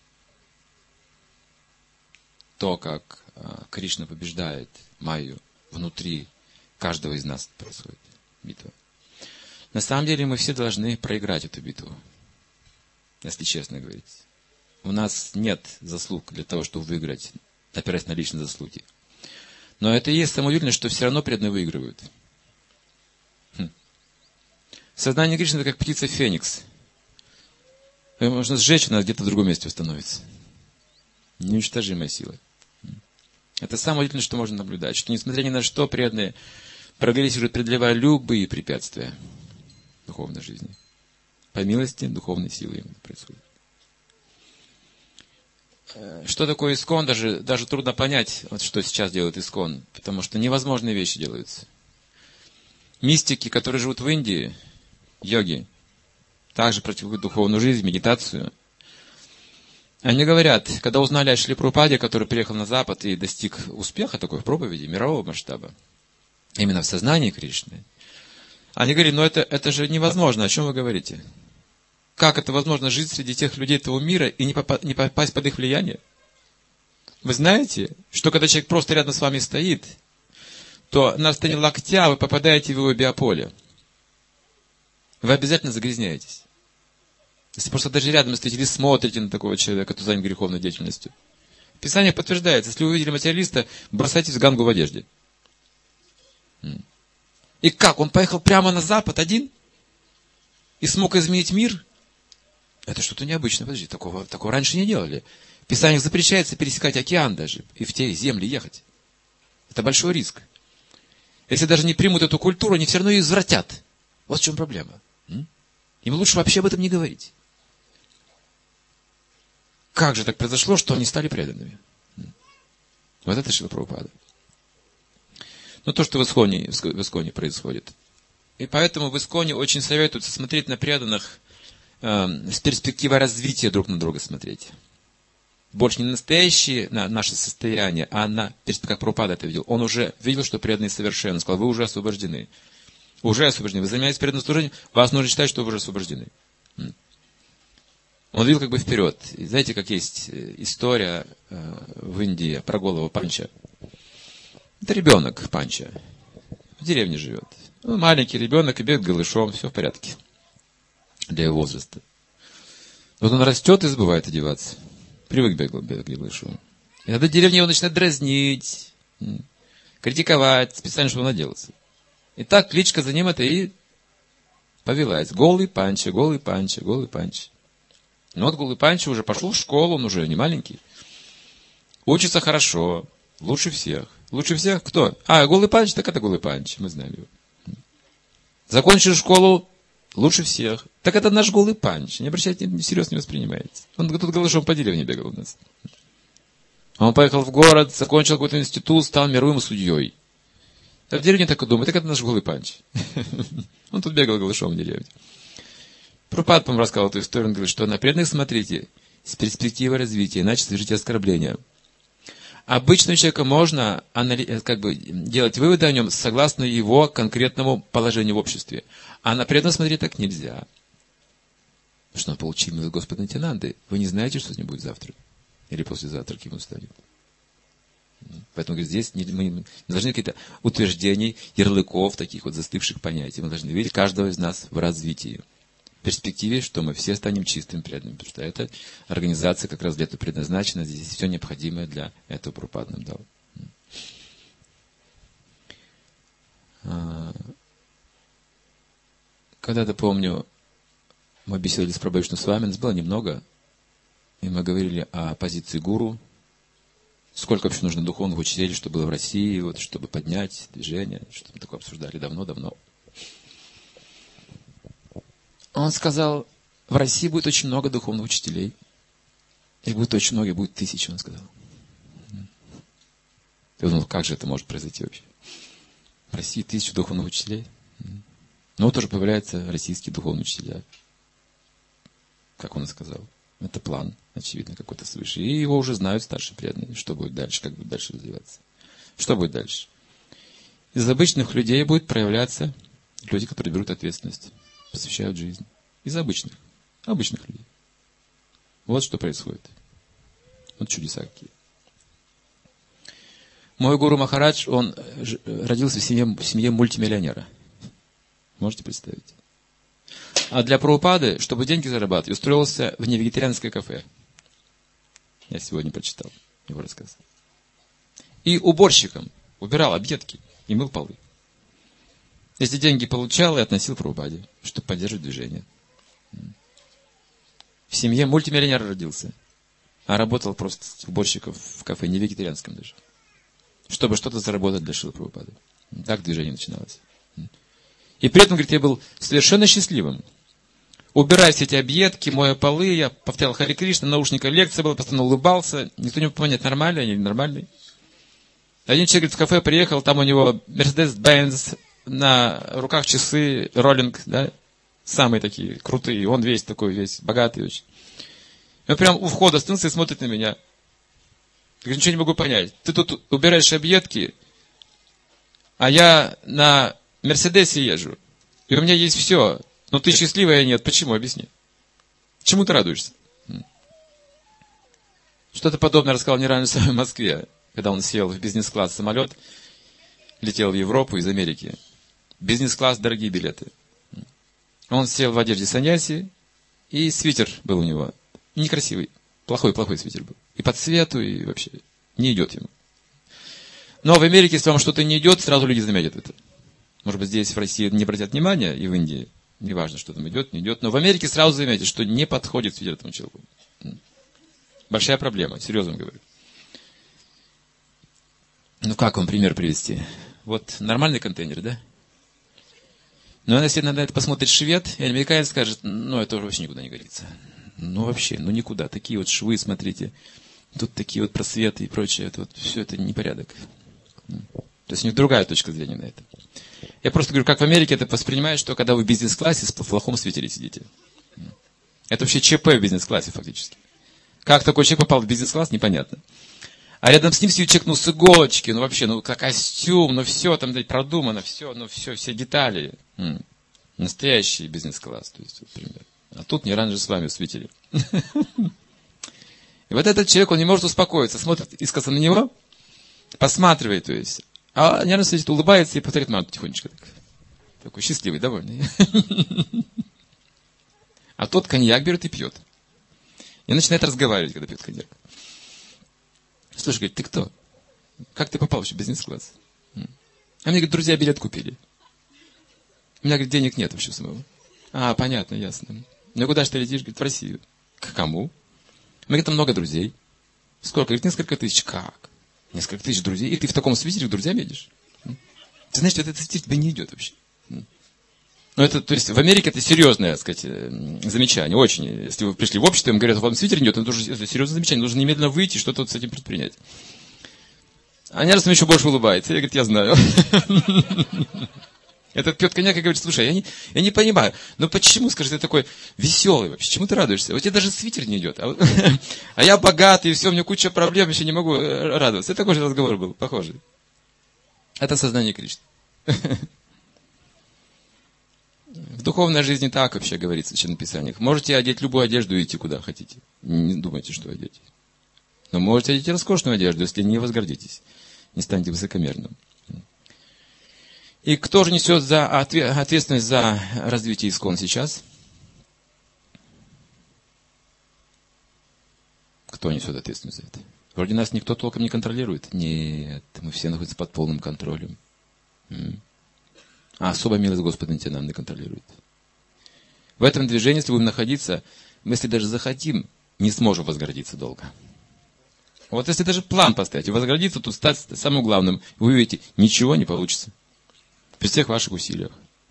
То, как Кришна побеждает Майю внутри каждого из нас, происходит битва. На самом деле мы все должны проиграть эту битву, если честно говорить. У нас нет заслуг для того, чтобы выиграть, опираясь на личные заслуги. Но это и есть самоуверенность, что все равно преданные выигрывают. Сознание Кришны — это как птица Феникс. Ее можно сжечь, она где-то в другом месте установится. Неуничтожимая сила. Это самое удивительное, что можно наблюдать. Что, несмотря ни на что, преданные прогрессируют, преодолевая любые препятствия в духовной жизни. По милости духовной силы именно происходит. Что такое ИСККОН, даже трудно понять, вот что сейчас делает ИСККОН. Потому что невозможные вещи делаются. Мистики, которые живут в Индии, йоги, также практикуют духовную жизнь, медитацию. Они говорят, когда узнали о Шриле Прабхупаде, который приехал на Запад и достиг успеха такой в проповеди, мирового масштаба, именно в сознании Кришны, они говорили: это же невозможно, о чем вы говорите? Как это возможно жить среди тех людей этого мира и не попасть под их влияние? Вы знаете, что когда человек просто рядом с вами стоит, то на расстоянии локтя вы попадаете в его биополе. Вы обязательно загрязняетесь. Если просто даже рядом стоите или смотрите на такого человека, кто занят греховной деятельностью. В Писании подтверждается: если вы увидели материалиста, бросайтесь в гангу в одежде. И как? Он поехал прямо на Запад один? И смог изменить мир? Это что-то необычное. Подожди, такого раньше не делали. В Писании запрещается пересекать океан даже и в те земли ехать. Это большой риск. Если даже не примут эту культуру, они все равно ее извратят. Вот в чем проблема. Им лучше вообще об этом не говорить. Как же так произошло, что они стали преданными? Вот это Шрила Прабхупада. Но то, что в ИСККОНе происходит. И поэтому в ИСККОНе очень советуется смотреть на преданных с перспективой развития друг на друга смотреть. Больше не на настоящее наше состояние, а на перспективу, как Прабхупада это видел. Он уже видел, что преданные совершенны. Он сказал: вы уже освобождены. Уже освобождены. Вы занимаетесь преданным служением, вас нужно считать, что вы уже освобождены. Он видел как бы вперед. И знаете, как есть история в Индии про голову Панча. Это ребенок Панча. В деревне живет. Он маленький ребенок и бегает голышом. Все в порядке. Для его возраста. Вот он растет и забывает одеваться. Привык бегать голышом. И тогда деревня его начинает дразнить, критиковать, специально, чтобы он оделся. И так кличка за ним это и повелась. Голый Панча, голый Панча, голый Панча. Ну вот голый Панча уже пошел в школу, он уже не маленький. Учится хорошо, лучше всех. Лучше всех кто? Голый Панча, так это голый Панча, мы знаем его. Закончил школу, лучше всех. Так это наш голый Панч. Не обращайте, всерьез не воспринимаете. Он тут голышом по деревне бегал у нас. Он поехал в город, закончил какой-то институт, стал мировым судьей. А в деревне так и думает, так это наш голый Панч. Он тут бегал голышом в деревне. Прабхупада, по-моему, рассказал эту историю, он говорит, что на преданных смотрите с перспективой развития, иначе слышите оскорбления. Обычного человека можно делать выводы о нем согласно его конкретному положению в обществе. А на преданного смотреть так нельзя. Потому что он получил милость Господа Нитьянанды. Вы не знаете, что с ним будет завтра. Или послезавтра, как ему станет. Поэтому, говорит, здесь мы не должны какие-то утверждений, ярлыков, таких вот застывших понятий. Мы должны видеть каждого из нас в развитии. В перспективе, что мы все станем чистым преданным. Потому что эта организация как раз для этого предназначена. Здесь все необходимое для этого Прабхупада нам дал. Когда-то, помню, мы беседовали с Прабхупадой Вишну-Свами, нас было немного, и мы говорили о позиции гуру, сколько вообще нужно духовных учителей, чтобы было в России, вот, чтобы поднять движение, что мы такое обсуждали давно-давно. Он сказал, в России будет очень много духовных учителей. Их будет очень много, их будет 1000, он сказал. Я думал, как же это может произойти вообще? В России 1000 духовных учителей. Но тоже появляются российские духовные учителя. Как он и сказал. Это план, очевидно, какой-то свыше. И его уже знают старшие преданные, что будет дальше, как будет дальше развиваться. Что будет дальше? Из обычных людей будут проявляться люди, которые берут ответственность, посвящают жизнь. Из обычных людей. Вот что происходит. Вот чудеса какие. Мой гуру Махарадж, он родился в семье мультимиллионера. Можете представить? А для Прабхупады, чтобы деньги зарабатывать, устроился в невегетарианское кафе. Я сегодня прочитал его рассказ. И уборщиком убирал объедки и мыл полы. Эти деньги получал и относил Прабхупаде, чтобы поддерживать движение. В семье мультимиллионера родился, а работал просто уборщиком в кафе, не вегетарианском даже. Чтобы что-то заработать для Шрилы Прабхупады. Так движение начиналось. И при этом, говорит, я был совершенно счастливым. Убирая все эти объедки, моя полы, я повторял Хари Кришна, наушника лекция была, постоянно улыбался. Никто не мог понять, нормальный они или ненормальный. Один человек, говорит, в кафе приехал, там у него Mercedes-Benz, на руках часы, роллинг, да, самые такие крутые. Он весь такой, весь богатый очень. И он прям у входа остановился и смотрит на меня. Я говорю, ничего не могу понять. Ты тут убираешь объедки, а я на Мерседесе езжу. И у меня есть все. Но ты счастливая, а нет. Почему? Объясни. Чему ты радуешься? Что-то подобное рассказал Нирайна Свами в Москве, когда он сел в бизнес-класс самолет, летел в Европу из Америки. Бизнес-класс, дорогие билеты. Он сел в одежде саньяси, и свитер был у него. Некрасивый. Плохой свитер был. И по цвету, и вообще не идет ему. Но в Америке, если вам что-то не идет, сразу люди заметят это. Может быть, здесь в России не обратят внимания, и в Индии. Неважно, что там идет, не идет. Но в Америке сразу заметят, что не подходит свитер этому человеку. Большая проблема, серьезно говорю. Ну, как вам пример привести? Вот нормальный контейнер, да? Но если на это посмотрит швед, и американец скажет, ну, это уже вообще никуда не годится. Ну, вообще, ну, никуда. Такие вот швы, смотрите. Тут такие вот просветы и прочее. Это вот, все это непорядок. То есть у них другая точка зрения на это. Я просто говорю, как в Америке это воспринимают, что когда вы в бизнес-классе в плохом свитере сидите. Это вообще ЧП в бизнес-классе фактически. Как такой человек попал в бизнес-класс, непонятно. А рядом с ним сидит человек, ну, с иголочки, ну, вообще, ну, как костюм, ну, все там продумано, все, ну, все детали. Настоящий бизнес-класс, то есть, вот, пример. А тут Нирайна с вами в свитере. И вот этот человек, он не может успокоиться, смотрит искоса на него, посматривает, то есть. А Нирайна сидит, улыбается и повторяет манту тихонечко. Такой счастливый, довольный. А тот коньяк берет и пьет. И начинает разговаривать, когда пьет коньяк. Слушай, говорит, ты кто? Как ты попал вообще в бизнес-класс? А мне, говорит, друзья билет купили. У меня, говорит, денег нет вообще самого. А, понятно, ясно. Ну, куда же ты летишь? Говорит, в Россию. К кому? У меня, говорит, там много друзей. Сколько? Говорит, несколько тысяч. Как? Несколько тысяч друзей? И ты в таком свитере к друзьям едешь? Ты знаешь, что этот свитер тебе не идет вообще. Ну, это, то есть, в Америке это серьезное, так сказать, замечание. Очень. Если вы пришли в общество, им говорят, вам свитер не идет, это серьезное замечание. Нужно немедленно выйти и что-то вот с этим предпринять. А Нирайна еще больше улыбается. Я, говорит, я знаю. Этот пьет коньяк и говорит: слушай, я не понимаю, но почему, скажи, ты такой веселый вообще, чему ты радуешься? Вот тебе даже свитер не идет, а я богатый, и все, у меня куча проблем, еще не могу радоваться. Это такой же разговор был, похожий. Это сознание Кришны. В духовной жизни так вообще говорится в Священных Писаниях. Можете одеть любую одежду и идти куда хотите. Не думайте, что одеть. Но можете одеть роскошную одежду, если не возгордитесь. Не станьте высокомерным. И кто же несет ответственность за развитие ИСККОН сейчас? Кто несет ответственность за это? Вроде нас никто толком не контролирует. Нет, мы все находимся под полным контролем. А особая милость Господа нам не контролирует. В этом движении, если будем находиться, мы, если даже захотим, не сможем возгордиться долго. Вот если даже план поставить и возгордиться, то стать самым главным, вы увидите, ничего не получится. При всех ваших усилиях.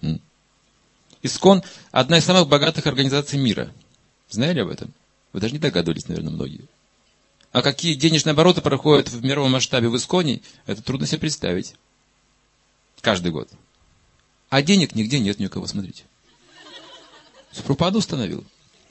ИСККОН – одна из самых богатых организаций мира. Знали об этом? Вы даже не догадывались, наверное, многие. А какие денежные обороты проходят в мировом масштабе в ИСККОНе, это трудно себе представить. Каждый год. А денег нигде нет ни у кого, смотрите. Прабхупада установил.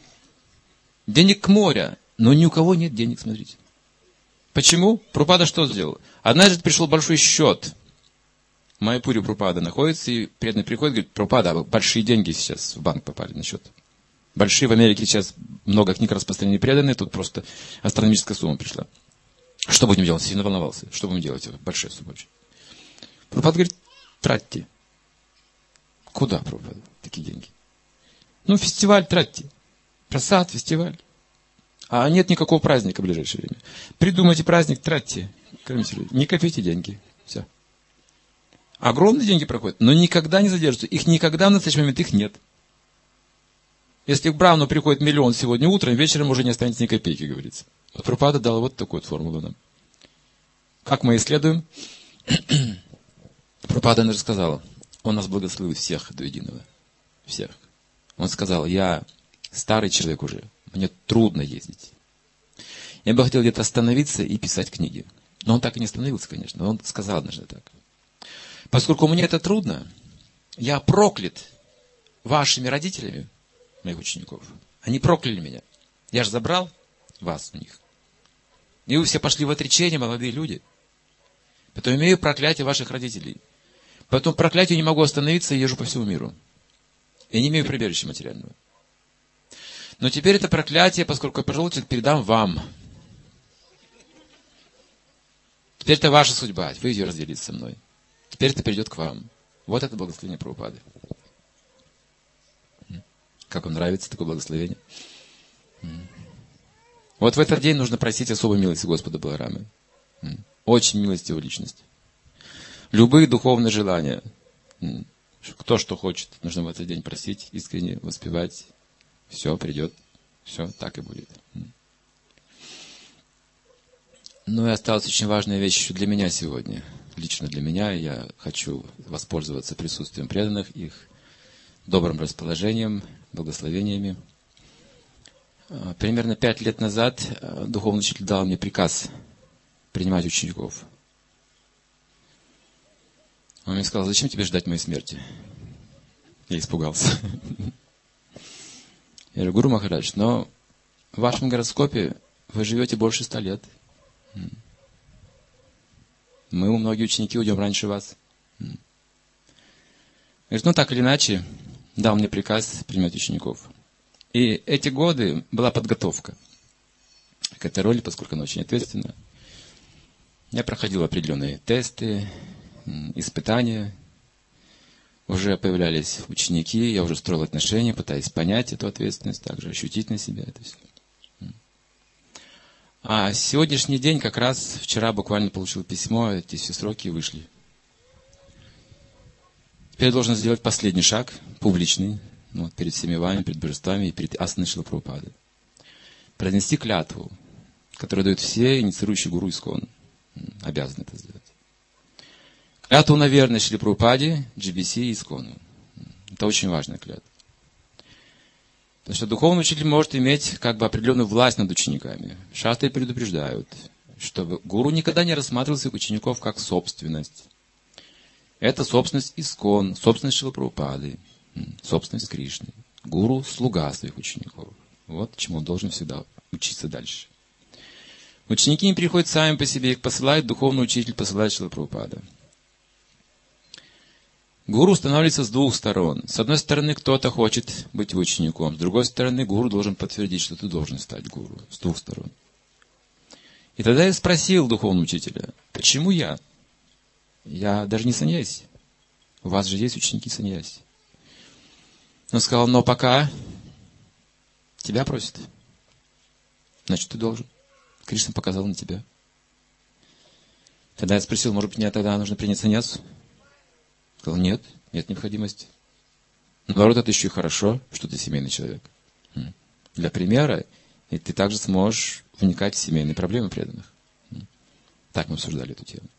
Денег к морю, но ни у кого нет денег, смотрите. Почему? Прабхупада что сделал? Однажды пришел большой счет. В Майяпуре Прабхупада находится, и преданный приходит, говорит: Прабхупада, большие деньги сейчас в банк попали на счет. Большие, в Америке сейчас много книг распространены, преданные, тут просто астрономическая сумма пришла. Что будем делать? Сильно волновался. Что будем делать? Большая сумма очень. Прабхупада говорит: тратьте. Куда, Прабхупада, такие деньги? Фестиваль тратьте. Просад, фестиваль. А нет никакого праздника в ближайшее время. Придумайте праздник, тратьте. Кормите людей. Не копите деньги. Все. Огромные деньги проходят, но никогда не задержатся. Их никогда в настоящий момент их нет. Если к Брауну приходит 1 миллион сегодня утром, вечером уже не останется ни копейки, говорится. Вот Прабхупада дал вот такую вот формулу нам. Как мы исследуем? Прабхупада нам рассказала. Он нас благословил всех до единого. Всех. Он сказал: я старый человек уже, мне трудно ездить. Я бы хотел где-то остановиться и писать книги. Но он так и не остановился, конечно. Он сказал однажды так: поскольку мне это трудно, я проклят вашими родителями, моих учеников. Они прокляли меня. Я же забрал вас у них. И вы все пошли в отречение, молодые люди. Поэтому имею проклятие ваших родителей. Поэтому проклятию не могу остановиться и езжу по всему миру. И не имею прибежища материального. Но теперь это проклятие, поскольку я пришел, передам вам. Теперь это ваша судьба. Вы ее разделите со мной. Теперь это перейдет к вам. Вот это благословение Прабхупады. Как вам нравится такое благословение? Вот в этот день нужно просить особой милости Господа Баларамы. Очень милостивая личность. Любые духовные желания. Кто что хочет, нужно в этот день просить, искренне воспевать. Все придет. Все, так и будет. Ну и осталась очень важная вещь еще для меня сегодня. Лично для меня. Я хочу воспользоваться присутствием преданных, их добрым расположением, благословениями. Примерно 5 лет назад духовный учитель дал мне приказ принимать учеников. Он мне сказал: зачем тебе ждать моей смерти? Я испугался. Я говорю: Гуру Махарадж, но в вашем гороскопе вы живете больше 100 лет. Мы, многие ученики, уйдем раньше вас. Говорит: так или иначе, дал мне приказ принимать учеников. И эти годы была подготовка к этой роли, поскольку она очень ответственна. Я проходил определенные тесты, испытания. Уже появлялись ученики, я уже строил отношения, пытаясь понять эту ответственность, также ощутить на себя это все. А сегодняшний день, как раз вчера буквально получил письмо, эти все сроки вышли. Теперь я должен сделать последний шаг, публичный, перед всеми вами, перед божествами и перед Асаной Шрилы Прабхупады. Произнести клятву, которую дают все инициирующие гуру ИСККОН. Обязаны это сделать. Клятву на верность Шриле Прабхупаде, GBC и ИСККОНу. Это очень важная клятва. Потому что духовный учитель может иметь определенную власть над учениками. Шастры предупреждают, чтобы гуру никогда не рассматривал своих учеников как собственность. Это собственность Искон, собственность Шрилы Прабхупады, собственность Кришны. Гуру – слуга своих учеников. Вот чему он должен всегда учиться дальше. Ученики не приходят сами по себе, их посылает духовный учитель, посылает Шрила Прабхупада. Гуру устанавливается с двух сторон. С одной стороны, кто-то хочет быть учеником. С другой стороны, гуру должен подтвердить, что ты должен стать гуру. С двух сторон. И тогда я спросил духовного учителя, почему я? Я даже не саньяси. У вас же есть ученики саньяси. Он сказал, но пока тебя просят. Значит, ты должен. Кришна показал на тебя. Тогда я спросил, может быть, мне тогда нужно принять саньясу? Сказал, нет необходимости. Наоборот, это еще и хорошо, что ты семейный человек. Для примера, и ты также сможешь вникать в семейные проблемы преданных. Так мы обсуждали эту тему.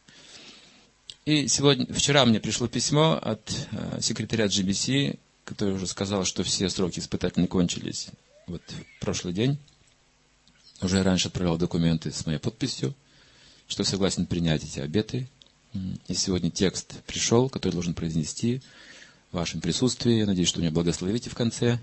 И вчера мне пришло письмо от секретаря GBC, который уже сказал, что все сроки испытательные кончились. Вот в прошлый день. Уже раньше отправлял документы с моей подписью, что согласен принять эти обеты. И сегодня текст пришел, который должен произнести в вашем присутствии. Я надеюсь, что вы меня благословите в конце.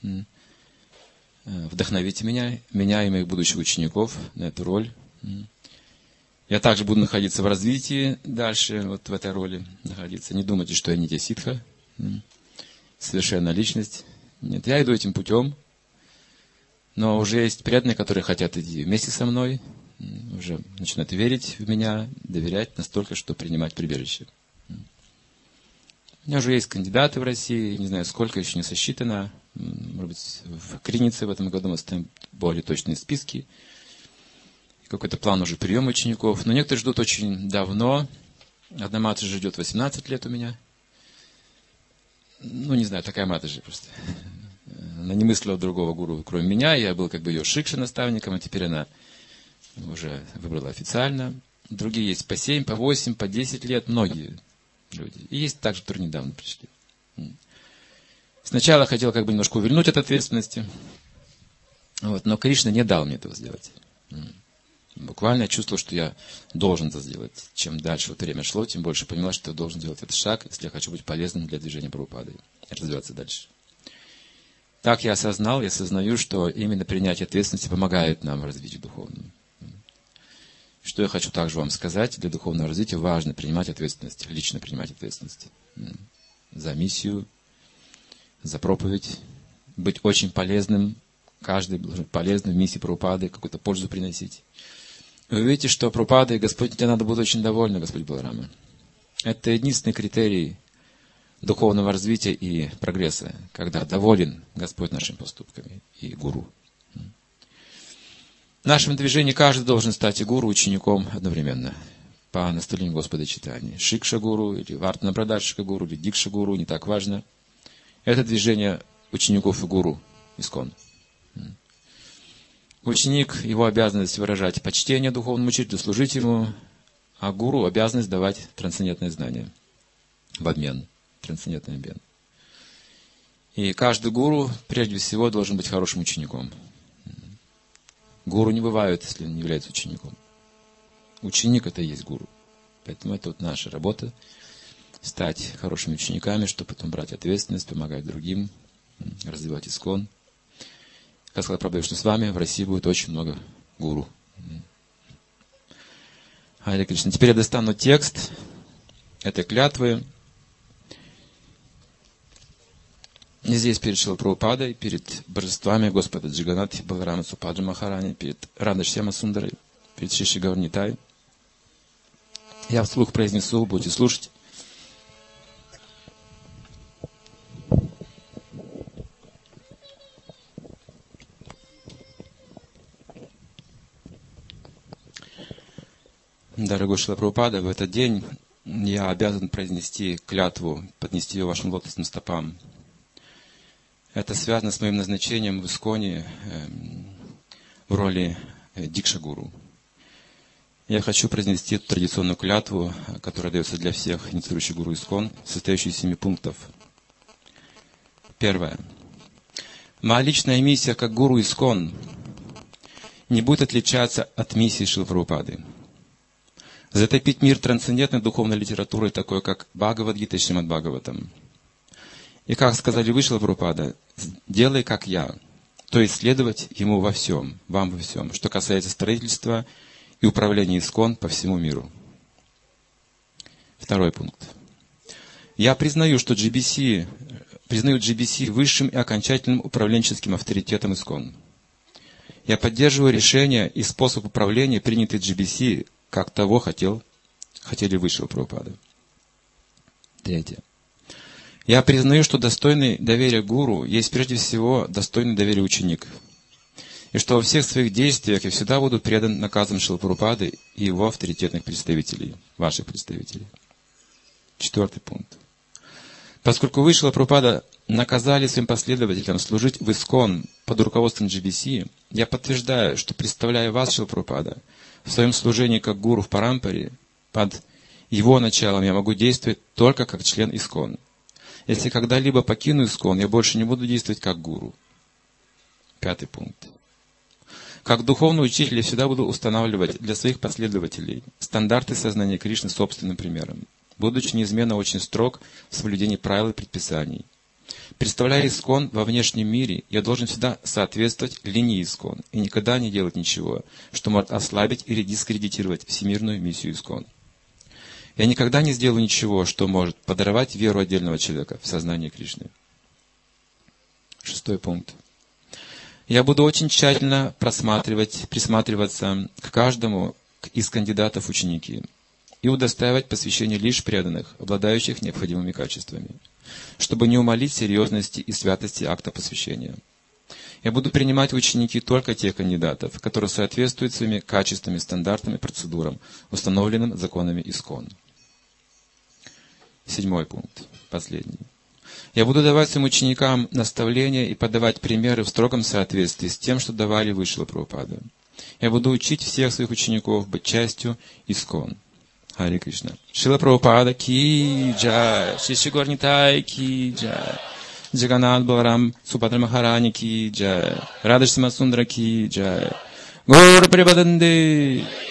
Вдохновите меня и моих будущих учеников на эту роль. Я также буду находиться в развитии дальше, вот в этой роли находиться. Не думайте, что я не ситха, совершенная личность. Нет, я иду этим путем. Но уже есть преданные, которые хотят идти вместе со мной, уже начинают верить в меня, доверять настолько, что принимать прибежище. У меня уже есть кандидаты в России, не знаю, сколько еще не сосчитано. Может быть, в Кринице в этом году мы ставим более точные списки. Какой-то план уже приема учеников. Но некоторые ждут очень давно. Одна матушка ждет 18 лет у меня. Ну, не знаю, такая матушка просто. Она не мыслила другого гуру, кроме меня. Я был как бы ее шикша-наставником, а теперь она уже выбрала официально. Другие есть по 7, по 8, по 10 лет. Многие люди. И есть также, которые недавно пришли. Сначала хотел как бы немножко увильнуть от ответственности. Вот, но Кришна не дал мне этого сделать. Буквально я чувствовал, что я должен это сделать. Чем дальше вот время шло, тем больше поняла, что я должен делать этот шаг, если я хочу быть полезным для движения Прабхупады и развиваться дальше. Так я осознаю, что именно принятие ответственности помогает нам в развитии духовному. Что я хочу также вам сказать, для духовного развития важно принимать ответственность, лично принимать ответственность за миссию, за проповедь, быть очень полезным, каждый должен быть полезным в миссии Прабхупады, какую-то пользу приносить. Вы увидите, что Прабхупада и Господь Нитьянанда будут очень довольны, Господь Баларама. Это единственный критерий духовного развития и прогресса, когда доволен Господь нашими поступками и гуру. В нашем движении каждый должен стать и гуру, учеником одновременно, по наставлению Господа Чайтаньи. Шикша-гуру, или Вартана-Прадашика-гуру, или Дикша-гуру, не так важно. Это движение учеников и гуру Искон. Ученик, его обязанность выражать почтение духовному учителю, служить ему, а гуру обязанность давать трансцендентные знания в обмен. Трансцендентный обмен. И каждый гуру, прежде всего, должен быть хорошим учеником. Гуру не бывает, если он не является учеником. Ученик – это и есть гуру. Поэтому это вот наша работа – стать хорошими учениками, чтобы потом брать ответственность, помогать другим, развивать искон. Как сказал Прабхупада, что с вами в России будет очень много гуру. Харе Кришна. Теперь я достану текст этой клятвы. И здесь перед Шрилой Прабхупадой, перед божествами Господа Джаганатхи, Баларама Супаджи Махарани, перед Радha Шьяма Сундарой, перед Шиши Гаурнитай. Я вслух произнесу, будете слушать. Дорогой Шрила Прабхупада, в этот день я обязан произнести клятву, поднести ее вашим лотосным стопам. Это связано с моим назначением в Исконе в роли Дикша-гуру. Я хочу произнести эту традиционную клятву, которая дается для всех инициирующих гуру Искон, состоящую из 7 пунктов. Первое. Моя личная миссия как гуру Искон не будет отличаться от миссии Шрилы Прабхупады. затопить мир трансцендентной духовной литературой, такой как Бхагавад-гита и Шримад Бхагаватам. И как сказали Вишла Прабхупада, делай как я, то есть следовать ему во всем, вам во всем, что касается строительства и управления ИСККОН по всему миру. Второй пункт. Я признаю, что GBC высшим и окончательным управленческим авторитетом ИСККОН. Я поддерживаю решения и способ управления, принятые GBC, как того хотели Вишла Прабхупада. Третье. Я признаю, что достойный доверия гуру есть прежде всего достойный доверия ученик, и что во всех своих действиях я всегда буду предан наказам Шрилы Прабхупады и его авторитетных представителей, ваших представителей. Четвертый пункт. Поскольку Вишла Прабхупада наказали своим последователям служить в ИСККОН под руководством GBC, я подтверждаю, что, представляя вас, Шрила Прабхупада, в своем служении как гуру в Парампаре, под его началом я могу действовать только как член ИСККОН. Если когда-либо покину ИСККОН, я больше не буду действовать как гуру. Пятый пункт. Как духовный учитель я всегда буду устанавливать для своих последователей стандарты сознания Кришны собственным примером, будучи неизменно очень строг в соблюдении правил и предписаний. Представляя ИСККОН во внешнем мире, я должен всегда соответствовать линии ИСККОН и никогда не делать ничего, что может ослабить или дискредитировать всемирную миссию ИСККОН. Я никогда не сделаю ничего, что может подорвать веру отдельного человека в сознание Кришны. Шестой пункт. Я буду очень тщательно присматриваться к каждому из кандидатов в ученики и удостаивать посвящения лишь преданных, обладающих необходимыми качествами, чтобы не умалить серьезности и святости акта посвящения. Я буду принимать в ученики только тех кандидатов, которые соответствуют своими качествами, стандартам и процедурам, установленным законами ИСККОН. Седьмой пункт, последний. Я буду давать своим ученикам наставления и подавать примеры в строгом соответствии с тем, что давали Вишла Прабхупада. Я буду учить всех своих учеников быть частью ИСККОН. Харе Кришна. Шрила Прабхупада ки джай, Шри Шри Гаур Нитай ки джай, Джаганнат Баларам Субхадра Махарани ки джай, Радха Шьяма Сундара ки джай, Гаур Препаданде.